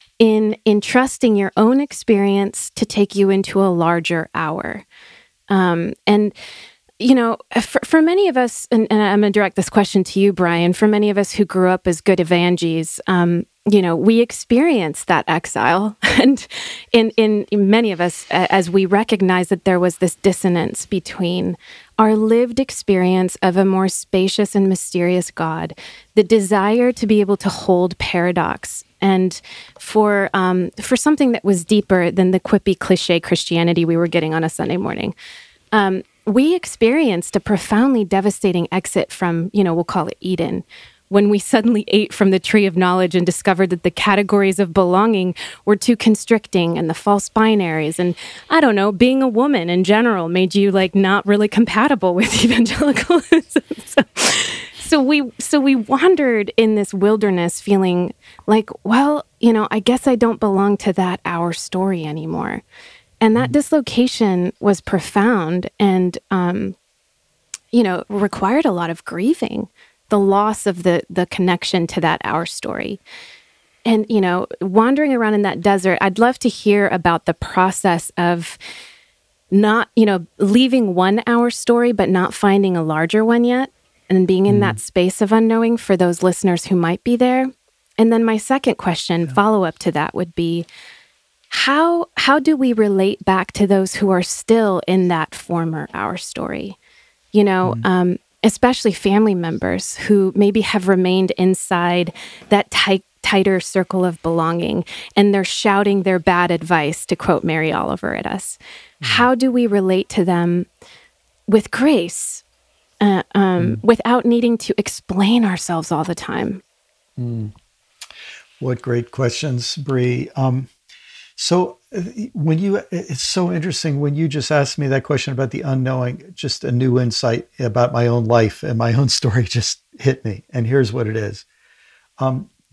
in in trusting your own experience to take you into a larger hour, um, and. You know, for, for many of us, and, and I'm going to direct this question to you, Brian, for many of us who grew up as good evangees, um, you know, we experienced that exile. And in, in many of us, as we recognize that there was this dissonance between our lived experience of a more spacious and mysterious God, the desire to be able to hold paradox, and for um, for something that was deeper than the quippy cliche Christianity we were getting on a Sunday morning. Um, we experienced a profoundly devastating exit from, you know, we'll call it Eden, when we suddenly ate from the tree of knowledge and discovered that the categories of belonging were too constricting, and the false binaries, and I don't know, being a woman in general made you like not really compatible with evangelicalism. so, so we so we wandered in this wilderness feeling like, well, you know, I guess I don't belong to that our story anymore. And that dislocation was profound and, um, you know, required a lot of grieving, the loss of the the connection to that our story. And, you know, wandering around in that desert, I'd love to hear about the process of not, you know, leaving one our story, but not finding a larger one yet, and being in mm. that space of unknowing for those listeners who might be there. And then my second question, yeah. follow-up to that, would be, How how do we relate back to those who are still in that former our story? You know, mm. um, especially family members who maybe have remained inside that tight, tighter circle of belonging, and they're shouting their bad advice, to quote Mary Oliver, at us. Mm. How do we relate to them with grace, uh, um, mm. without needing to explain ourselves all the time? Mm. What great questions, Bree. Um, So when you, it's so interesting when you just asked me that question about the unknowing, just a new insight about my own life and my own story just hit me. And here's what it is. Um,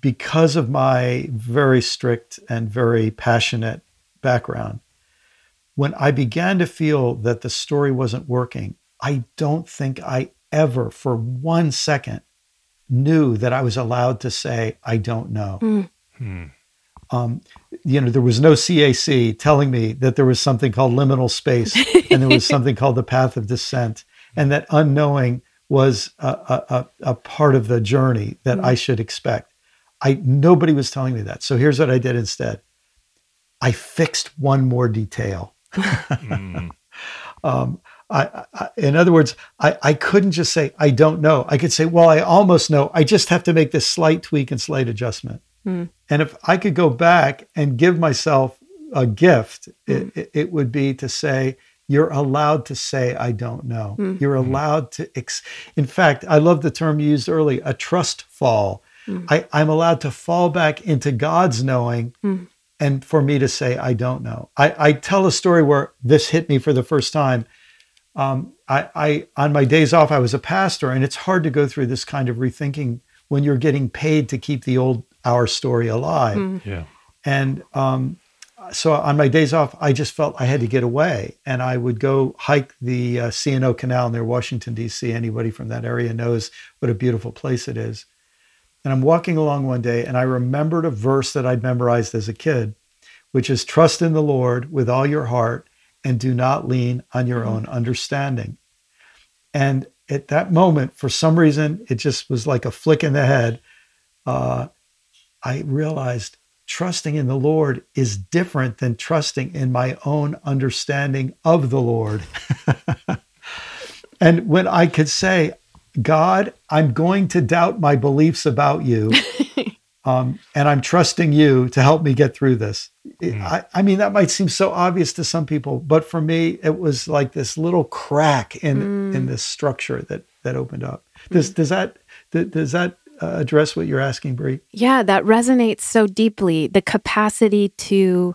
because of my very strict and very passionate background, when I began to feel that the story wasn't working, I don't think I ever for one second knew that I was allowed to say, I don't know. Mm. Hmm. Um, you know, there was no C A C telling me that there was something called liminal space and there was something called the path of descent, and that unknowing was a, a, a, a part of the journey that mm. I should expect. I nobody was telling me that. So here's what I did instead. I fixed one more detail. mm. um, I, I, in other words, I, I couldn't just say, I don't know. I could say, well, I almost know. I just have to make this slight tweak and slight adjustment. Mm. And if I could go back and give myself a gift, mm. it, it would be to say, you're allowed to say, I don't know. Mm. You're allowed to, ex- in fact, I love the term you used earlier, a trust fall. Mm. I, I'm allowed to fall back into God's knowing mm. and for me to say, I don't know. I, I tell a story where this hit me for the first time. Um, I, I, on my days off, I was a pastor, and it's hard to go through this kind of rethinking when you're getting paid to keep the old our story alive. Mm. Yeah. And um, so on my days off, I just felt I had to get away, and I would go hike the uh, C and O Canal near Washington, D C. Anybody from that area knows what a beautiful place it is. And I'm walking along one day, and I remembered a verse that I'd memorized as a kid, which is, trust in the Lord with all your heart and do not lean on your own understanding. And at that moment, for some reason, it just was like a flick in the head. Uh, I realized trusting in the Lord is different than trusting in my own understanding of the Lord. And when I could say, God, I'm going to doubt my beliefs about you, um, and I'm trusting you to help me get through this. It, mm. I, I mean, that might seem so obvious to some people, but for me, it was like this little crack in mm. in this structure that that opened up. Does mm. does that does that uh, address what you're asking, Bree? Yeah, that resonates so deeply. The capacity to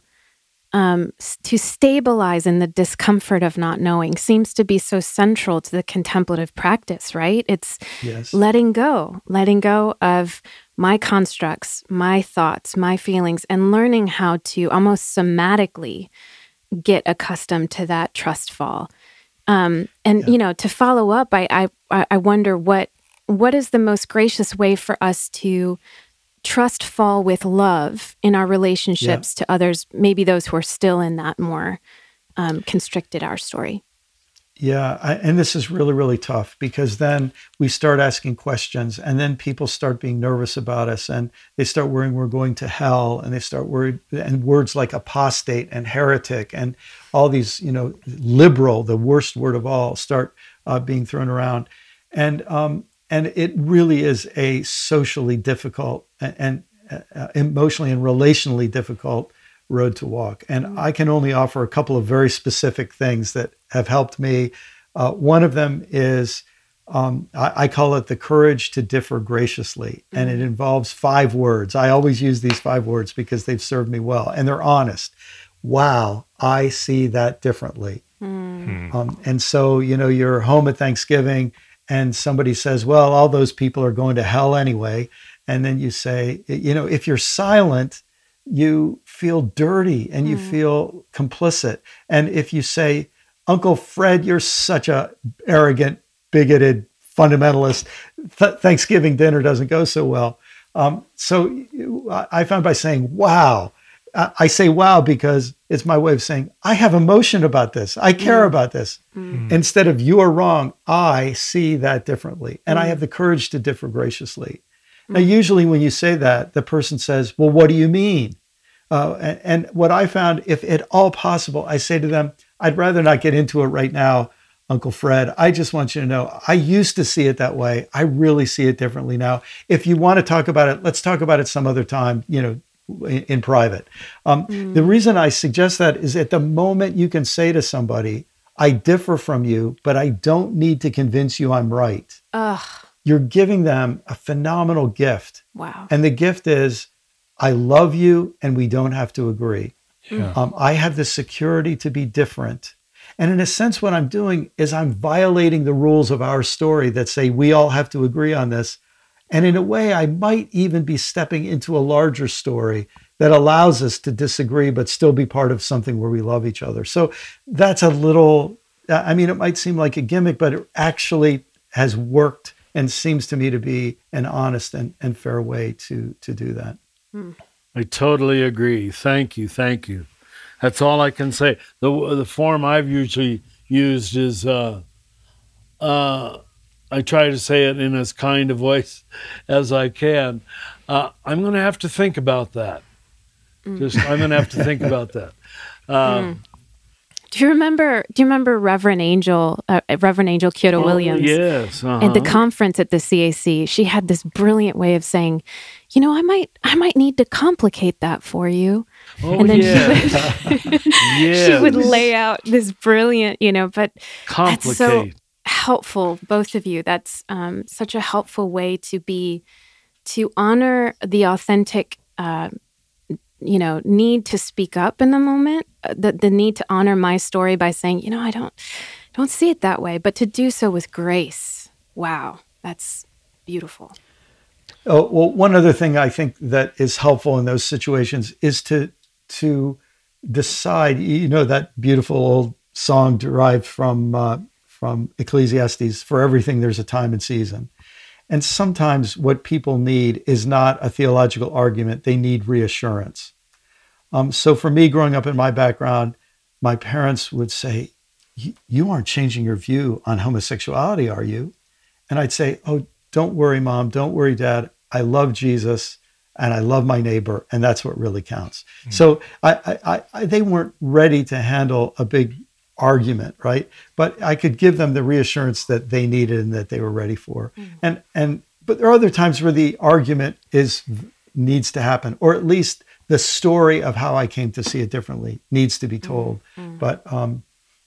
um, to stabilize in the discomfort of not knowing seems to be so central to the contemplative practice, right? It's yes. letting go, letting go of my constructs, my thoughts, my feelings, and learning how to almost somatically get accustomed to that trust fall. Um, and, yeah. you know, to follow up, I, I, I wonder what, what is the most gracious way for us to trust fall with love in our relationships yeah. to others, maybe those who are still in that more um, constricted our story. Yeah, I, and this is really, really tough, because then we start asking questions, and then people start being nervous about us, and they start worrying we're going to hell, and they start worried, and words like apostate and heretic and all these, you know, liberal, the worst word of all, start uh, being thrown around. And um, and it really is a socially difficult and, and uh, emotionally and relationally difficult road to walk. And I can only offer a couple of very specific things that have helped me. Uh, one of them is, um, I, I call it the courage to differ graciously. And it involves five words. I always use these five words because they've served me well, and they're honest. Wow, I see that differently. Mm. Um, and so, you know, you're home at Thanksgiving and somebody says, well, all those people are going to hell anyway. And then you say, you know, if you're silent, you feel dirty and you mm. feel complicit. And if you say, Uncle Fred, you're such a arrogant, bigoted fundamentalist, th- Thanksgiving dinner doesn't go so well. Um, so I found by saying, wow, I say wow because it's my way of saying, I have emotion about this. I care mm. about this. Mm. Instead of you are wrong, I see that differently. And mm. I have the courage to differ graciously. Mm. Now, usually when you say that, the person says, well, what do you mean? Uh, and, and what I found, if at all possible, I say to them, I'd rather not get into it right now, Uncle Fred. I just want you to know, I used to see it that way. I really see it differently now. If you want to talk about it, let's talk about it some other time, you know, in, in private. Um, mm. The reason I suggest that is at the moment you can say to somebody, I differ from you, but I don't need to convince you I'm right. Ugh. You're giving them a phenomenal gift. Wow. And the gift is, I love you and we don't have to agree. Yeah. Um, I have the security to be different. And in a sense, what I'm doing is I'm violating the rules of our story that say we all have to agree on this. And in a way, I might even be stepping into a larger story that allows us to disagree, but still be part of something where we love each other. So that's a little, I mean, it might seem like a gimmick, but it actually has worked and seems to me to be an honest and, and fair way to, to do that. I totally agree. Thank you. Thank you. That's all I can say. The the form I've usually used is, uh, uh, I try to say it in as kind a voice as I can. Uh, I'm going to have to think about that. Mm. Just I'm going to have to think about that. Um, mm. Do you remember? Do you remember Reverend Angel, uh, Reverend Angel Kyoto oh, Williams? Yes. Uh-huh. At the conference at the C A C, she had this brilliant way of saying, "You know, I might, I might need to complicate that for you." Oh, and then yes. she would, yes. she would lay out this brilliant, you know, but complicate. That's so helpful, both of you. That's um, such a helpful way to be, to honor the authentic. Uh, you know, need to speak up in the moment, the, the need to honor my story by saying, you know, I don't, don't see it that way, but to do so with grace. Wow. That's beautiful. Oh, well, one other thing I think that is helpful in those situations is to, to decide, you know, that beautiful old song derived from, uh, from Ecclesiastes, for everything there's a time and season. And sometimes what people need is not a theological argument. They need reassurance. Um, so for me, growing up in my background, my parents would say, you aren't changing your view on homosexuality, are you? And I'd say, oh, don't worry, Mom. Don't worry, Dad. I love Jesus and I love my neighbor. And that's what really counts. Mm-hmm. So I, I, I, they weren't ready to handle a big argument, right? But I could give them the reassurance that they needed and that they were ready for. Mm. And and but there are other times where the argument is needs to happen, or at least the story of how I came to see it differently needs to be told. Mm. But um,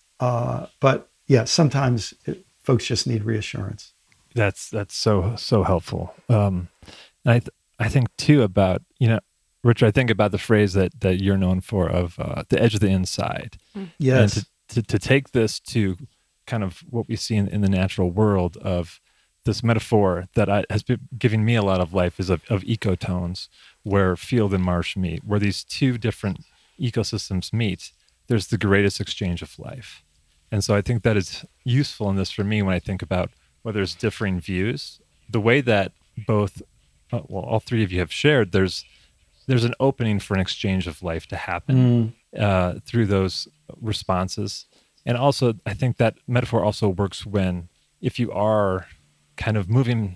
uh, but yeah, sometimes it, folks just need reassurance. That's that's so so helpful. Um, and I th- I think too about, you know, Richard, I think about the phrase that that you're known for of uh, the edge of the inside. Mm. Yes. And to, To, to take this to kind of what we see in, in the natural world of this metaphor that I, has been giving me a lot of life is of, of ecotones, where field and marsh meet, where these two different ecosystems meet, there's the greatest exchange of life. And so I think that is useful in this for me when I think about whether there's differing views. The way that both, uh, well, all three of you have shared, there's there's an opening for an exchange of life to happen mm. uh, through those responses. And also, I think that metaphor also works when, if you are kind of moving,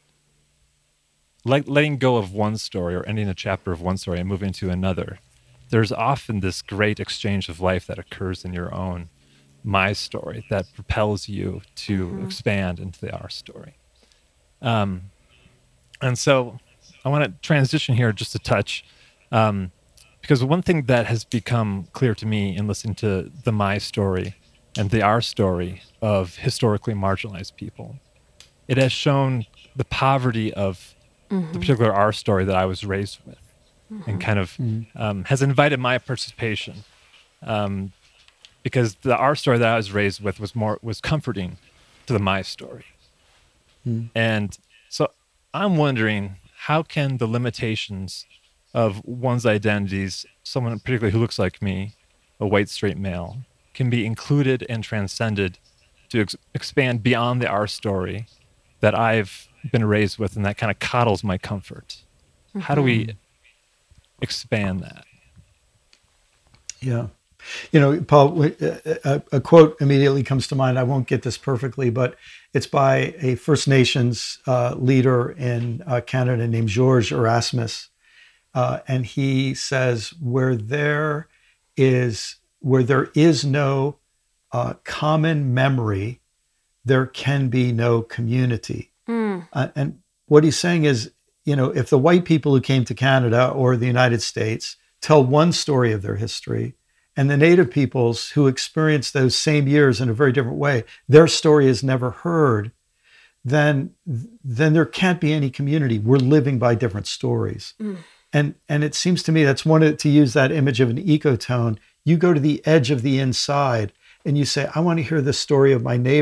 like letting go of one story or ending a chapter of one story and moving to another, there's often this great exchange of life that occurs in your own my story that propels you to mm-hmm. expand into the our story. Um, and so I want to transition here just a touch, um, because one thing that has become clear to me in listening to the my story and the our story of historically marginalized people, it has shown the poverty of mm-hmm. the particular our story that I was raised with, mm-hmm. and kind of mm-hmm. um, has invited my participation, um, because the our story that I was raised with was more was comforting to the my story, mm-hmm. and so I'm wondering, how can the limitations of one's identities, someone particularly who looks like me, a white straight male, can be included and transcended to ex- expand beyond the our story that I've been raised with and that kind of coddles my comfort? Mm-hmm. How do we expand that? Yeah. You know, Paul, a, a quote immediately comes to mind. I won't get this perfectly, but it's by a First Nations uh, leader in uh, Canada named George Erasmus. Uh, and he says, where there is, where there is no uh, common memory, there can be no community. Mm. Uh, and what he's saying is, you know, if the white people who came to Canada or the United States tell one story of their history, and the Native peoples who experienced those same years in a very different way, their story is never heard, then, then there can't be any community. We're living by different stories. Mm. And, and it seems to me that's one of, to use that image of an ecotone, you go to the edge of the inside and you say, I want to hear the story of my neighbor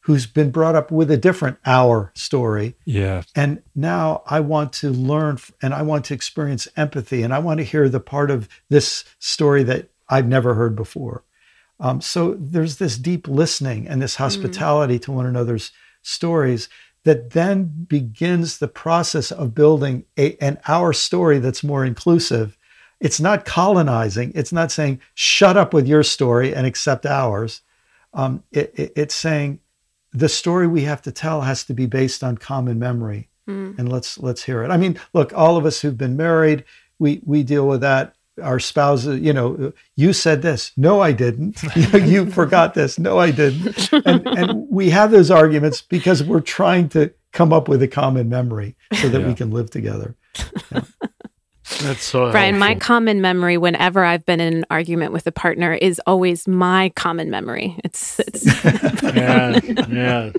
who's been brought up with a different our story. Yeah. And now I want to learn and I want to experience empathy and I want to hear the part of this story that I've never heard before. Um, so there's this deep listening and this hospitality mm. to one another's stories that then begins the process of building a, an our story that's more inclusive. It's not colonizing. It's not saying, shut up with your story and accept ours. Um, it, it, it's saying, the story we have to tell has to be based on common memory, mm. and let's let's hear it. I mean, look, all of us who've been married, we we deal with that. Our spouses, you know, you said this. No, I didn't. You, you forgot this. No, I didn't. And and we have those arguments because we're trying to come up with a common memory so that yeah. we can live together. Yeah. That's so Brian, helpful. my common memory whenever I've been in an argument with a partner is always my common memory. It's, it's yeah, yeah.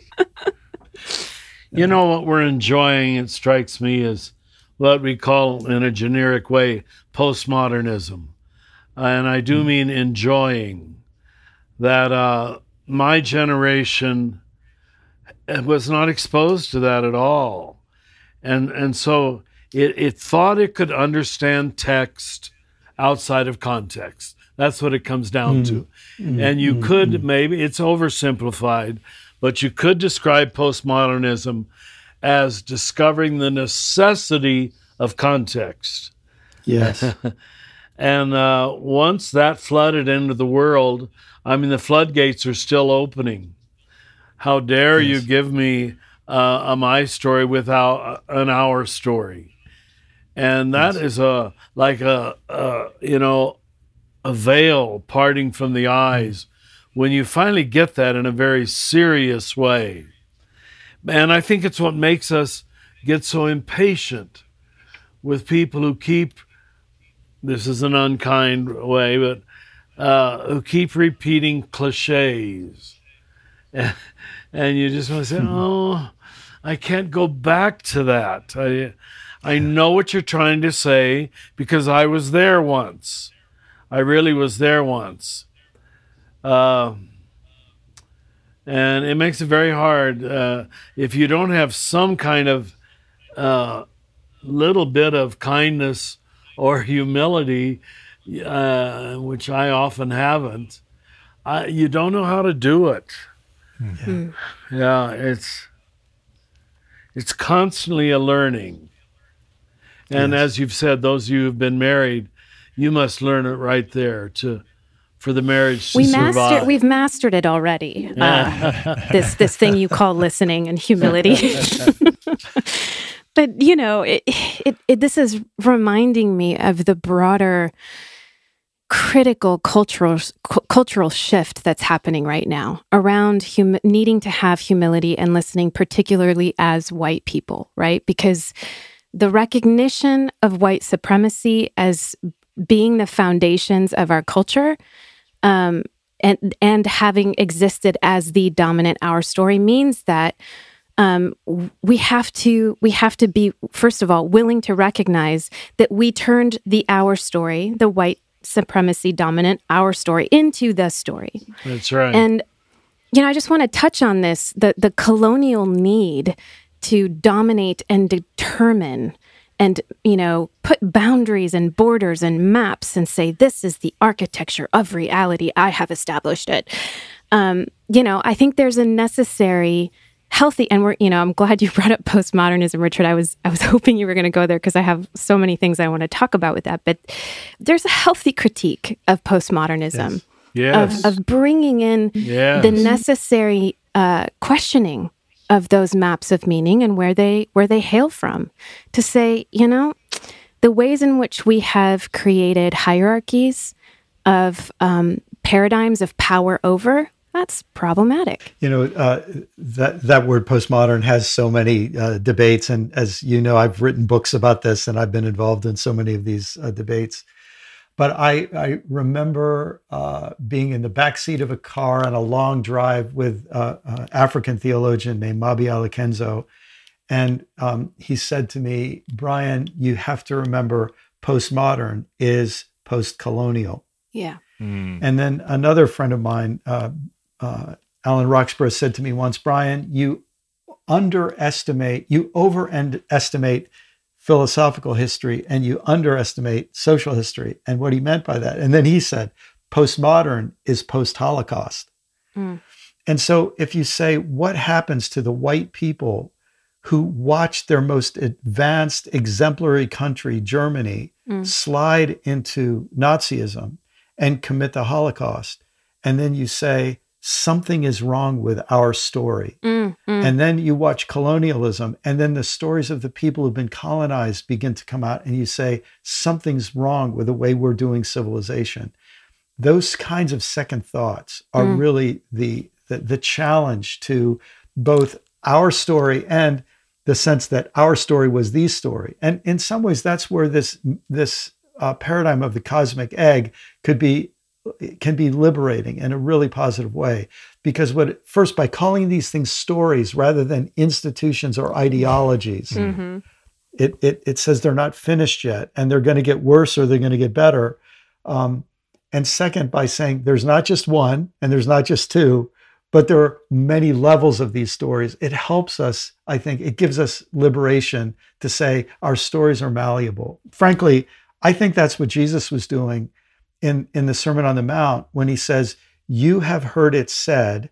You know what we're enjoying, it strikes me, is what we call in a generic way postmodernism. And I do mean enjoying that uh, my generation was not exposed to that at all. And and so It, it thought it could understand text outside of context. That's what it comes down mm. to. Mm. And you mm. could, mm. maybe, it's oversimplified, but you could describe postmodernism as discovering the necessity of context. Yes. And uh, once that flooded into the world, I mean, the floodgates are still opening. How dare yes. you give me uh, a my story without an our story? And that yes. is a like a, a you know a veil parting from the eyes when you finally get that in a very serious way. And I think it's what makes us get so impatient with people who keep, this is an unkind way, but uh, who keep repeating cliches. And, and you just want to say, oh, I can't go back to that. I, I know what you're trying to say because I was there once. I really was there once. Uh, and it makes it very hard uh, if you don't have some kind of uh, little bit of kindness or humility, uh, which I often haven't. I, you don't know how to do it. Mm-hmm. Yeah, it's it's constantly a learning. And yes. as you've said, those of you who've been married, you must learn it right there to for the marriage to we survive. Master, we've mastered it already. Uh, this this thing you call listening and humility. But you know, it, it, it this is reminding me of the broader critical cultural cu- cultural shift that's happening right now around hum- needing to have humility and listening, particularly as white people, right? Because the recognition of white supremacy as being the foundations of our culture, um, and and having existed as the dominant our story means that um, we have to we have to be, first of all, willing to recognize that we turned the our story, the white supremacy dominant our story, into the story. That's right. And you know, I just want to touch on this: the the colonial need to dominate and determine and, you know, put boundaries and borders and maps and say, this is the architecture of reality. I have established it. Um, you know, I think there's a necessary, healthy, and we're, you know, I'm glad you brought up postmodernism, Richard. I was, I was hoping you were going to go there because I have so many things I want to talk about with that. But there's a healthy critique of postmodernism, yes. Yes. Of, of bringing in yes. the necessary uh, questioning of those maps of meaning and where they where they hail from, to say, you know, the ways in which we have created hierarchies of um, paradigms of power over, that's problematic. You know, uh, that that word postmodern has so many uh, debates, and as you know, I've written books about this, and I've been involved in so many of these uh, debates. But I, I remember uh, being in the backseat of a car on a long drive with uh, an African theologian named Mabiala Kenzo. And um, he said to me, Brian, you have to remember postmodern is post-colonial. Yeah. Mm. And then another friend of mine, uh, uh, Alan Roxburgh said to me once, Brian, you underestimate, you overestimate philosophical history and you underestimate social history. And what he meant by that. And then he said, postmodern is post-Holocaust. Mm. And so if you say, what happens to the white people who watched their most advanced exemplary country, Germany, mm. slide into Nazism and commit the Holocaust? And then you say, something is wrong with our story. Mm, mm. And then you watch colonialism, and then the stories of the people who've been colonized begin to come out, and you say, something's wrong with the way we're doing civilization. Those kinds of second thoughts are mm. really the, the the challenge to both our story and the sense that our story was the story. And in some ways, that's where this, this uh, paradigm of the cosmic egg could be can be liberating in a really positive way. Because what first, by calling these things stories rather than institutions or ideologies, mm-hmm. it, it it says they're not finished yet and they're going to get worse or they're going to get better. Um, and second, by saying there's not just one and there's not just two, but there are many levels of these stories. It helps us, I think, it gives us liberation to say our stories are malleable. Frankly, I think that's what Jesus was doing in, in the Sermon on the Mount when he says, you have heard it said,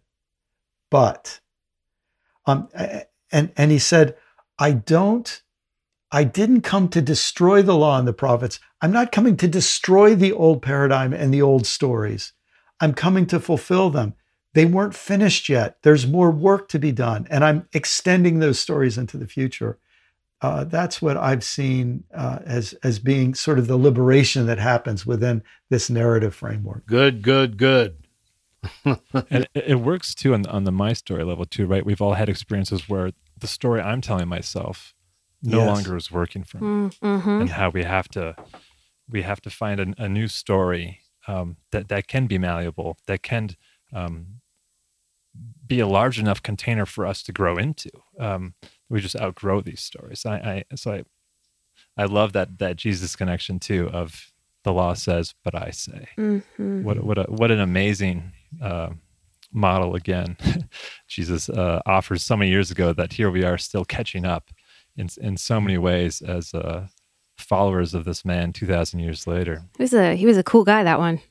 but, um, and, and he said, I don't, I didn't come to destroy the law and the prophets. I'm not coming to destroy the old paradigm and the old stories. I'm coming to fulfill them. They weren't finished yet. There's more work to be done. And I'm extending those stories into the future. Uh, that's what I've seen uh, as as being sort of the liberation that happens within this narrative framework. Good, good, good. And it, it works too on, on the my story level too, right? We've all had experiences where the story I'm telling myself no yes. longer is working for me, mm-hmm. and how we have to we have to find a, a new story um, that that can be malleable, that can um, be a large enough container for us to grow into. Um, we just outgrow these stories. I, I so I, I love that that Jesus connection too. Of the law says, but I say. Mm-hmm. What what a, what an amazing uh, model again. Jesus uh, offers so many years ago that here we are still catching up in in so many ways as uh, followers of this man two thousand years later. He was a he was a cool guy, that one.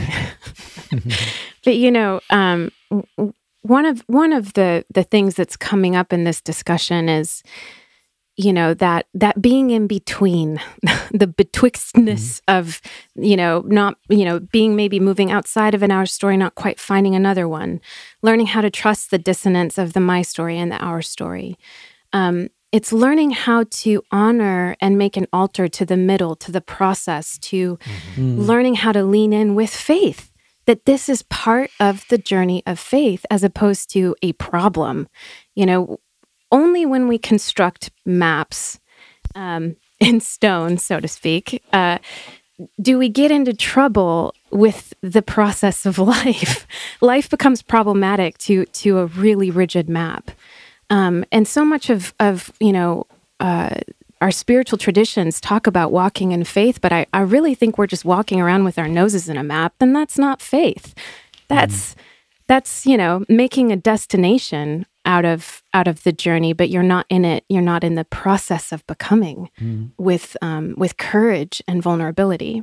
But you know. Um, One of one of the, the things that's coming up in this discussion is, you know, that that being in between, the betwixtness mm-hmm. of, you know, not, you know, being maybe moving outside of an our story, not quite finding another one, learning how to trust the dissonance of the my story and the our story. Um, it's learning how to honor and make an altar to the middle, to the process, to mm-hmm. learning how to lean in with faith. That this is part of the journey of faith as opposed to a problem. You know, only when we construct maps um, in stone, so to speak, uh, do we get into trouble with the process of life. Life becomes problematic to to a really rigid map. Um, and so much of, of you know, uh, our spiritual traditions talk about walking in faith, but I, I really think we're just walking around with our noses in a map, and that's not faith. That's mm. that's you know making a destination out of out of the journey, but you're not in it. You're not in the process of becoming mm. with um, with courage and vulnerability.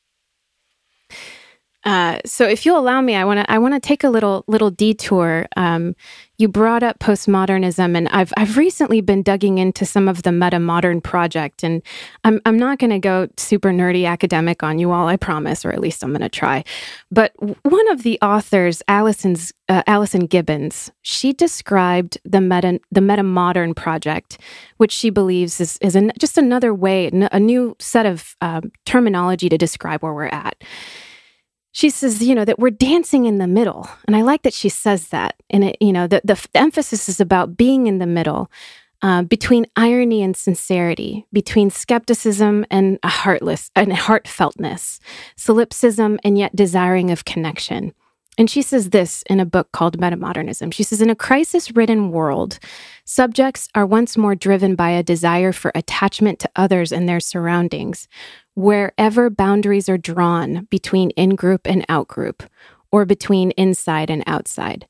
Uh, so, if you'll allow me, I want to I want to take a little little detour. Um, you brought up postmodernism, and I've I've recently been digging into some of the Meta Modern project, and I'm I'm not going to go super nerdy academic on you all, I promise, or at least I'm going to try. But one of the authors, Allison's uh, Allison Gibbons, she described the Meta the Meta Modern project, which she believes is is an, just another way, a new set of uh, terminology to describe where we're at. She says, you know, that we're dancing in the middle. And I like that she says that. And, it, you know, the, the, the emphasis is about being in the middle uh, between irony and sincerity, between skepticism and a heartless and heartfeltness, solipsism and yet desiring of connection. And she says this in a book called Metamodernism. She says, in a crisis-ridden world, subjects are once more driven by a desire for attachment to others and their surroundings, wherever boundaries are drawn between in-group and out-group, or between inside and outside.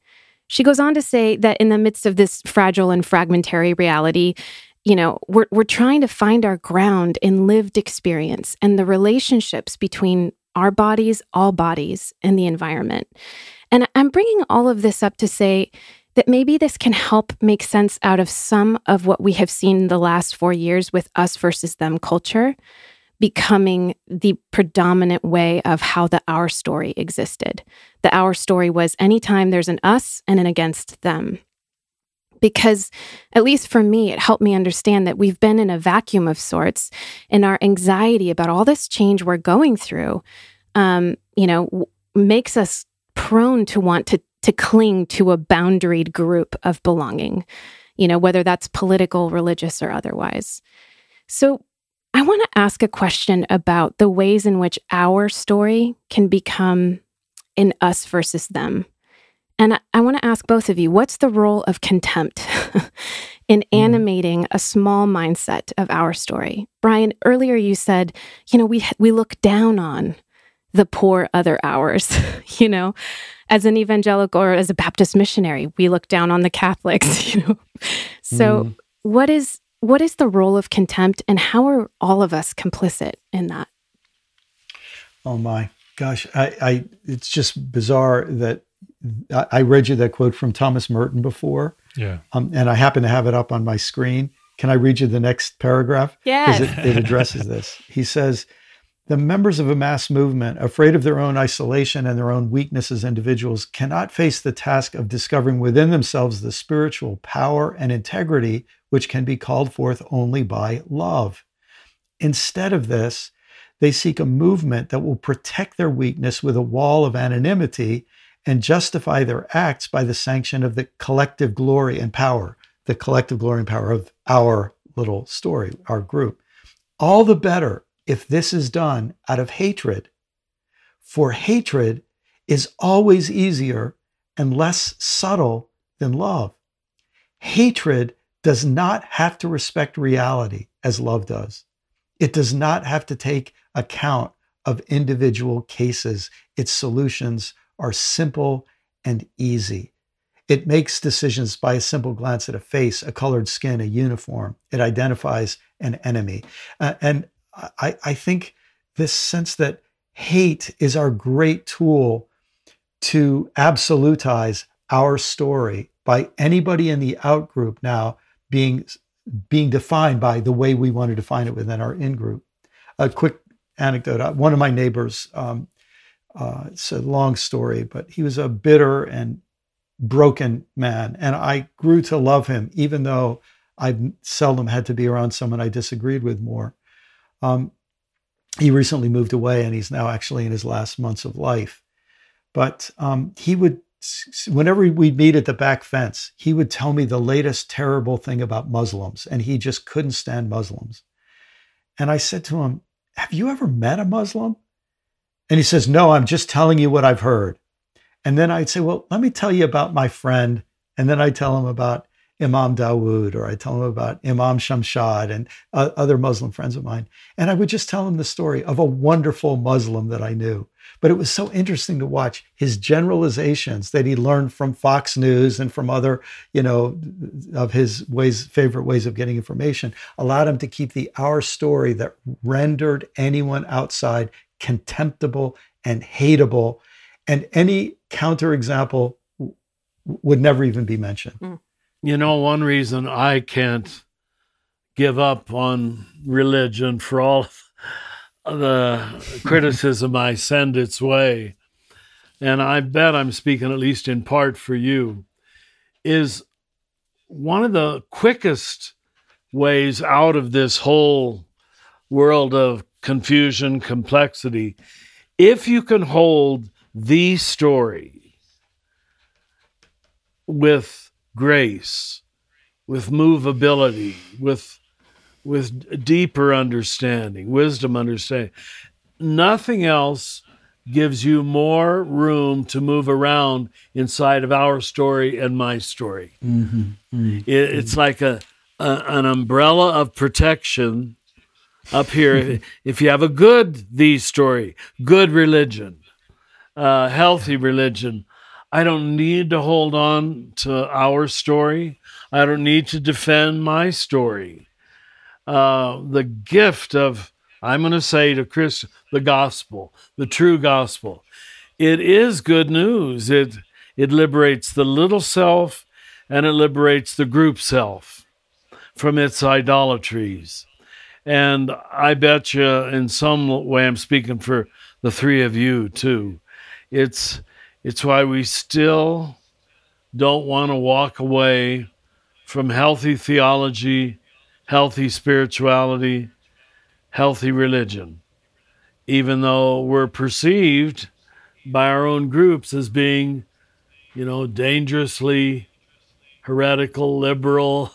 She goes on to say that in the midst of this fragile and fragmentary reality, you know, we're we're trying to find our ground in lived experience and the relationships between our bodies, all bodies, and the environment. And I'm bringing all of this up to say that maybe this can help make sense out of some of what we have seen the last four years with us versus them culture becoming the predominant way of how the our story existed. The our story was anytime there's an us and an against them. Because, at least for me, it helped me understand that we've been in a vacuum of sorts, and our anxiety about all this change we're going through, um, you know, w- makes us prone to want to to cling to a boundaried group of belonging, you know, whether that's political, religious, or otherwise. So I want to ask a question about the ways in which our story can become an us versus them. And I, I want to ask both of you, what's the role of contempt in animating a small mindset of our story? Brian, earlier you said, you know, we we look down on the poor other ours, you know, as an evangelical or as a Baptist missionary, we look down on the Catholics, you know. So mm. what is what is the role of contempt, and how are all of us complicit in that? Oh my gosh, I, I it's just bizarre that I, I read you that quote from Thomas Merton before. Yeah. Um, and I happen to have it up on my screen. Can I read you the next paragraph? Yeah. Because it, it addresses this. He says, the members of a mass movement, afraid of their own isolation and their own weakness as individuals, cannot face the task of discovering within themselves the spiritual power and integrity which can be called forth only by love. Instead of this, they seek a movement that will protect their weakness with a wall of anonymity and justify their acts by the sanction of the collective glory and power, the collective glory and power of our little story, our group. All the better if this is done out of hatred, for hatred is always easier and less subtle than love. Hatred does not have to respect reality as love does. It does not have to take account of individual cases. Its solutions are simple and easy. It makes decisions by a simple glance at a face, a colored skin, a uniform. It identifies an enemy. Uh, and I, I think this sense that hate is our great tool to absolutize our story by anybody in the out group now being, being defined by the way we want to define it within our in group. A quick anecdote. One of my neighbors, um, uh, it's a long story, but he was a bitter and broken man. And I grew to love him, even though I seldom had to be around someone I disagreed with more. Um, he recently moved away, and he's now actually in his last months of life. But um, he would, whenever we'd meet at the back fence, he would tell me the latest terrible thing about Muslims, and he just couldn't stand Muslims. And I said to him, have you ever met a Muslim? And he says, no, I'm just telling you what I've heard. And then I'd say, well, let me tell you about my friend. And then I'd tell him about Imam Dawood, or I tell him about Imam Shamshad and uh, other Muslim friends of mine. And I would just tell him the story of a wonderful Muslim that I knew. But it was so interesting to watch his generalizations that he learned from Fox News and from other, you know, of his ways, favorite ways of getting information, allowed him to keep the our story that rendered anyone outside contemptible and hateable. And any counterexample w- would never even be mentioned. Mm. You know, one reason I can't give up on religion for all the criticism I send its way, and I bet I'm speaking at least in part for you, is one of the quickest ways out of this whole world of confusion, complexity, if you can hold the story with grace, with movability, with with deeper understanding, wisdom understanding. Nothing else gives you more room to move around inside of our story and my story. Mm-hmm. Mm-hmm. It, it's like a, a an umbrella of protection up here. If you have a good thee story, good religion, uh, healthy religion, I don't need to hold on to our story. I don't need to defend my story. Uh, the gift of, I'm going to say to Chris, the gospel, the true gospel. It is good news. It it liberates the little self, and it liberates the group self from its idolatries. And I bet you in some way, I'm speaking for the three of you too, it's it's why we still don't want to walk away from healthy theology, healthy spirituality, healthy religion, even though we're perceived by our own groups as being, you know, dangerously heretical, liberal,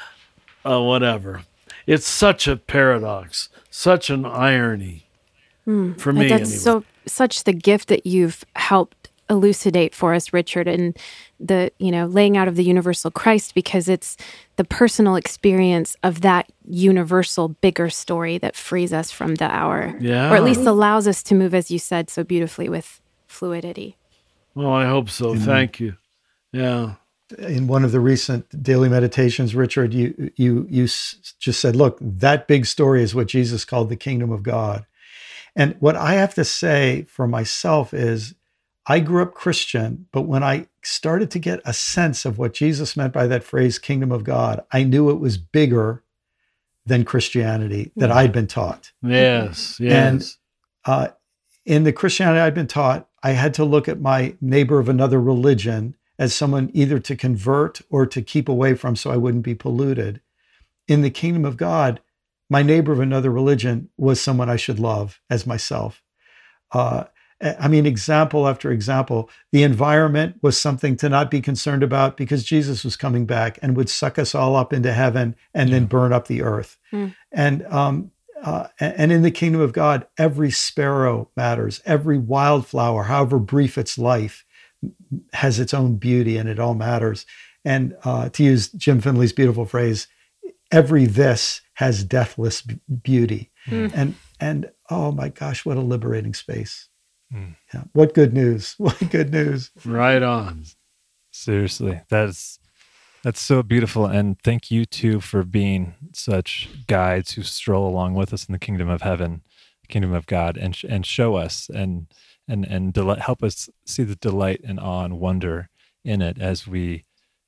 uh, whatever. It's such a paradox, such an irony mm, for me. That's anyway. so such the gift that you've helped elucidate for us, Richard, and the, you know, laying out of the universal Christ, because it's the personal experience of that universal bigger story that frees us from the hour, yeah. or at least allows us to move, as you said so beautifully, with fluidity. Well, I hope so. Mm-hmm. Thank you. Yeah. In one of the recent daily meditations, Richard, you you you s- just said, look, that big story is what Jesus called the kingdom of God. And what I have to say for myself is, I grew up Christian, but when I started to get a sense of what Jesus meant by that phrase, kingdom of God, I knew it was bigger than Christianity that I'd been taught. Yes, yes. And uh, in the Christianity I'd been taught, I had to look at my neighbor of another religion as someone either to convert or to keep away from so I wouldn't be polluted. In the kingdom of God, my neighbor of another religion was someone I should love as myself. Uh, I mean, example after example, the environment was something to not be concerned about because Jesus was coming back and would suck us all up into heaven and yeah. then burn up the earth. Mm. And um, uh, and in the kingdom of God, every sparrow matters. Every wildflower, however brief its life, has its own beauty, and it all matters. And uh, to use Jim Finley's beautiful phrase, every this has deathless b- beauty. Mm. And and oh my gosh, what a liberating space. Mm. Yeah. What good news. What good news. Right on. Seriously. That's that's so beautiful. And thank you too for being such guides who stroll along with us in the kingdom of heaven, kingdom of God, and and show us and and and del- help us see the delight and awe and wonder in it as we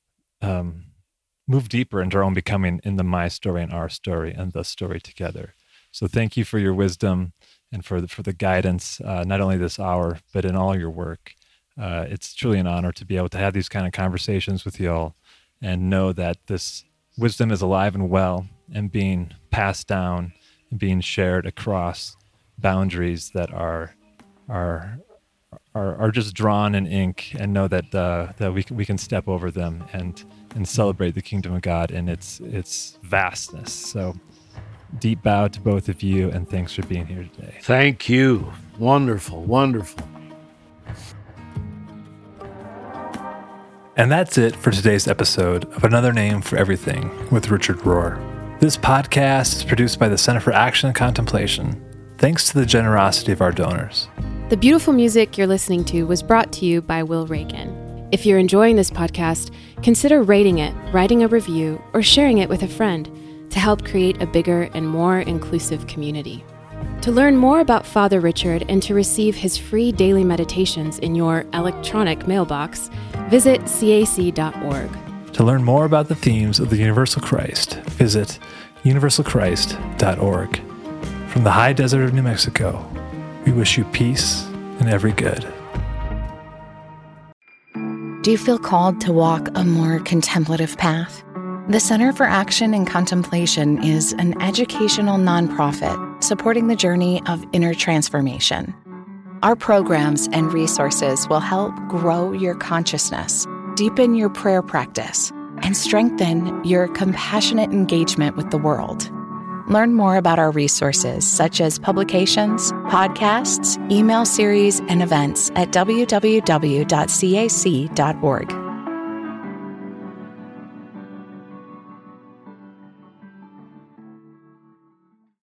um, move deeper into our own becoming in the my story and our story and the story together. So thank you for your wisdom and for the, for the guidance, uh, not only this hour, but in all your work. Uh, it's truly an honor to be able to have these kind of conversations with you all and know that this wisdom is alive and well and being passed down and being shared across boundaries that are are are, are just drawn in ink, and know that uh, that we we can step over them and and celebrate the kingdom of God in its its vastness. So deep bow to both of you, and thanks for being here today. Thank you. Wonderful, wonderful. And that's it for today's episode of Another Name for Everything with Richard Rohr. This podcast is produced by the Center for Action and Contemplation, thanks to the generosity of our donors. The beautiful music you're listening to was brought to you by Will Reagan. If you're enjoying this podcast, consider rating it, writing a review, or sharing it with a friend to help create a bigger and more inclusive community. To learn more about Father Richard and to receive his free daily meditations in your electronic mailbox, visit C A C dot org. To learn more about the themes of the Universal Christ, visit universal christ dot org. From the high desert of New Mexico, we wish you peace and every good. Do you feel called to walk a more contemplative path? The Center for Action and Contemplation is an educational nonprofit supporting the journey of inner transformation. Our programs and resources will help grow your consciousness, deepen your prayer practice, and strengthen your compassionate engagement with the world. Learn more about our resources, such as publications, podcasts, email series, and events at w w w dot c a c dot org.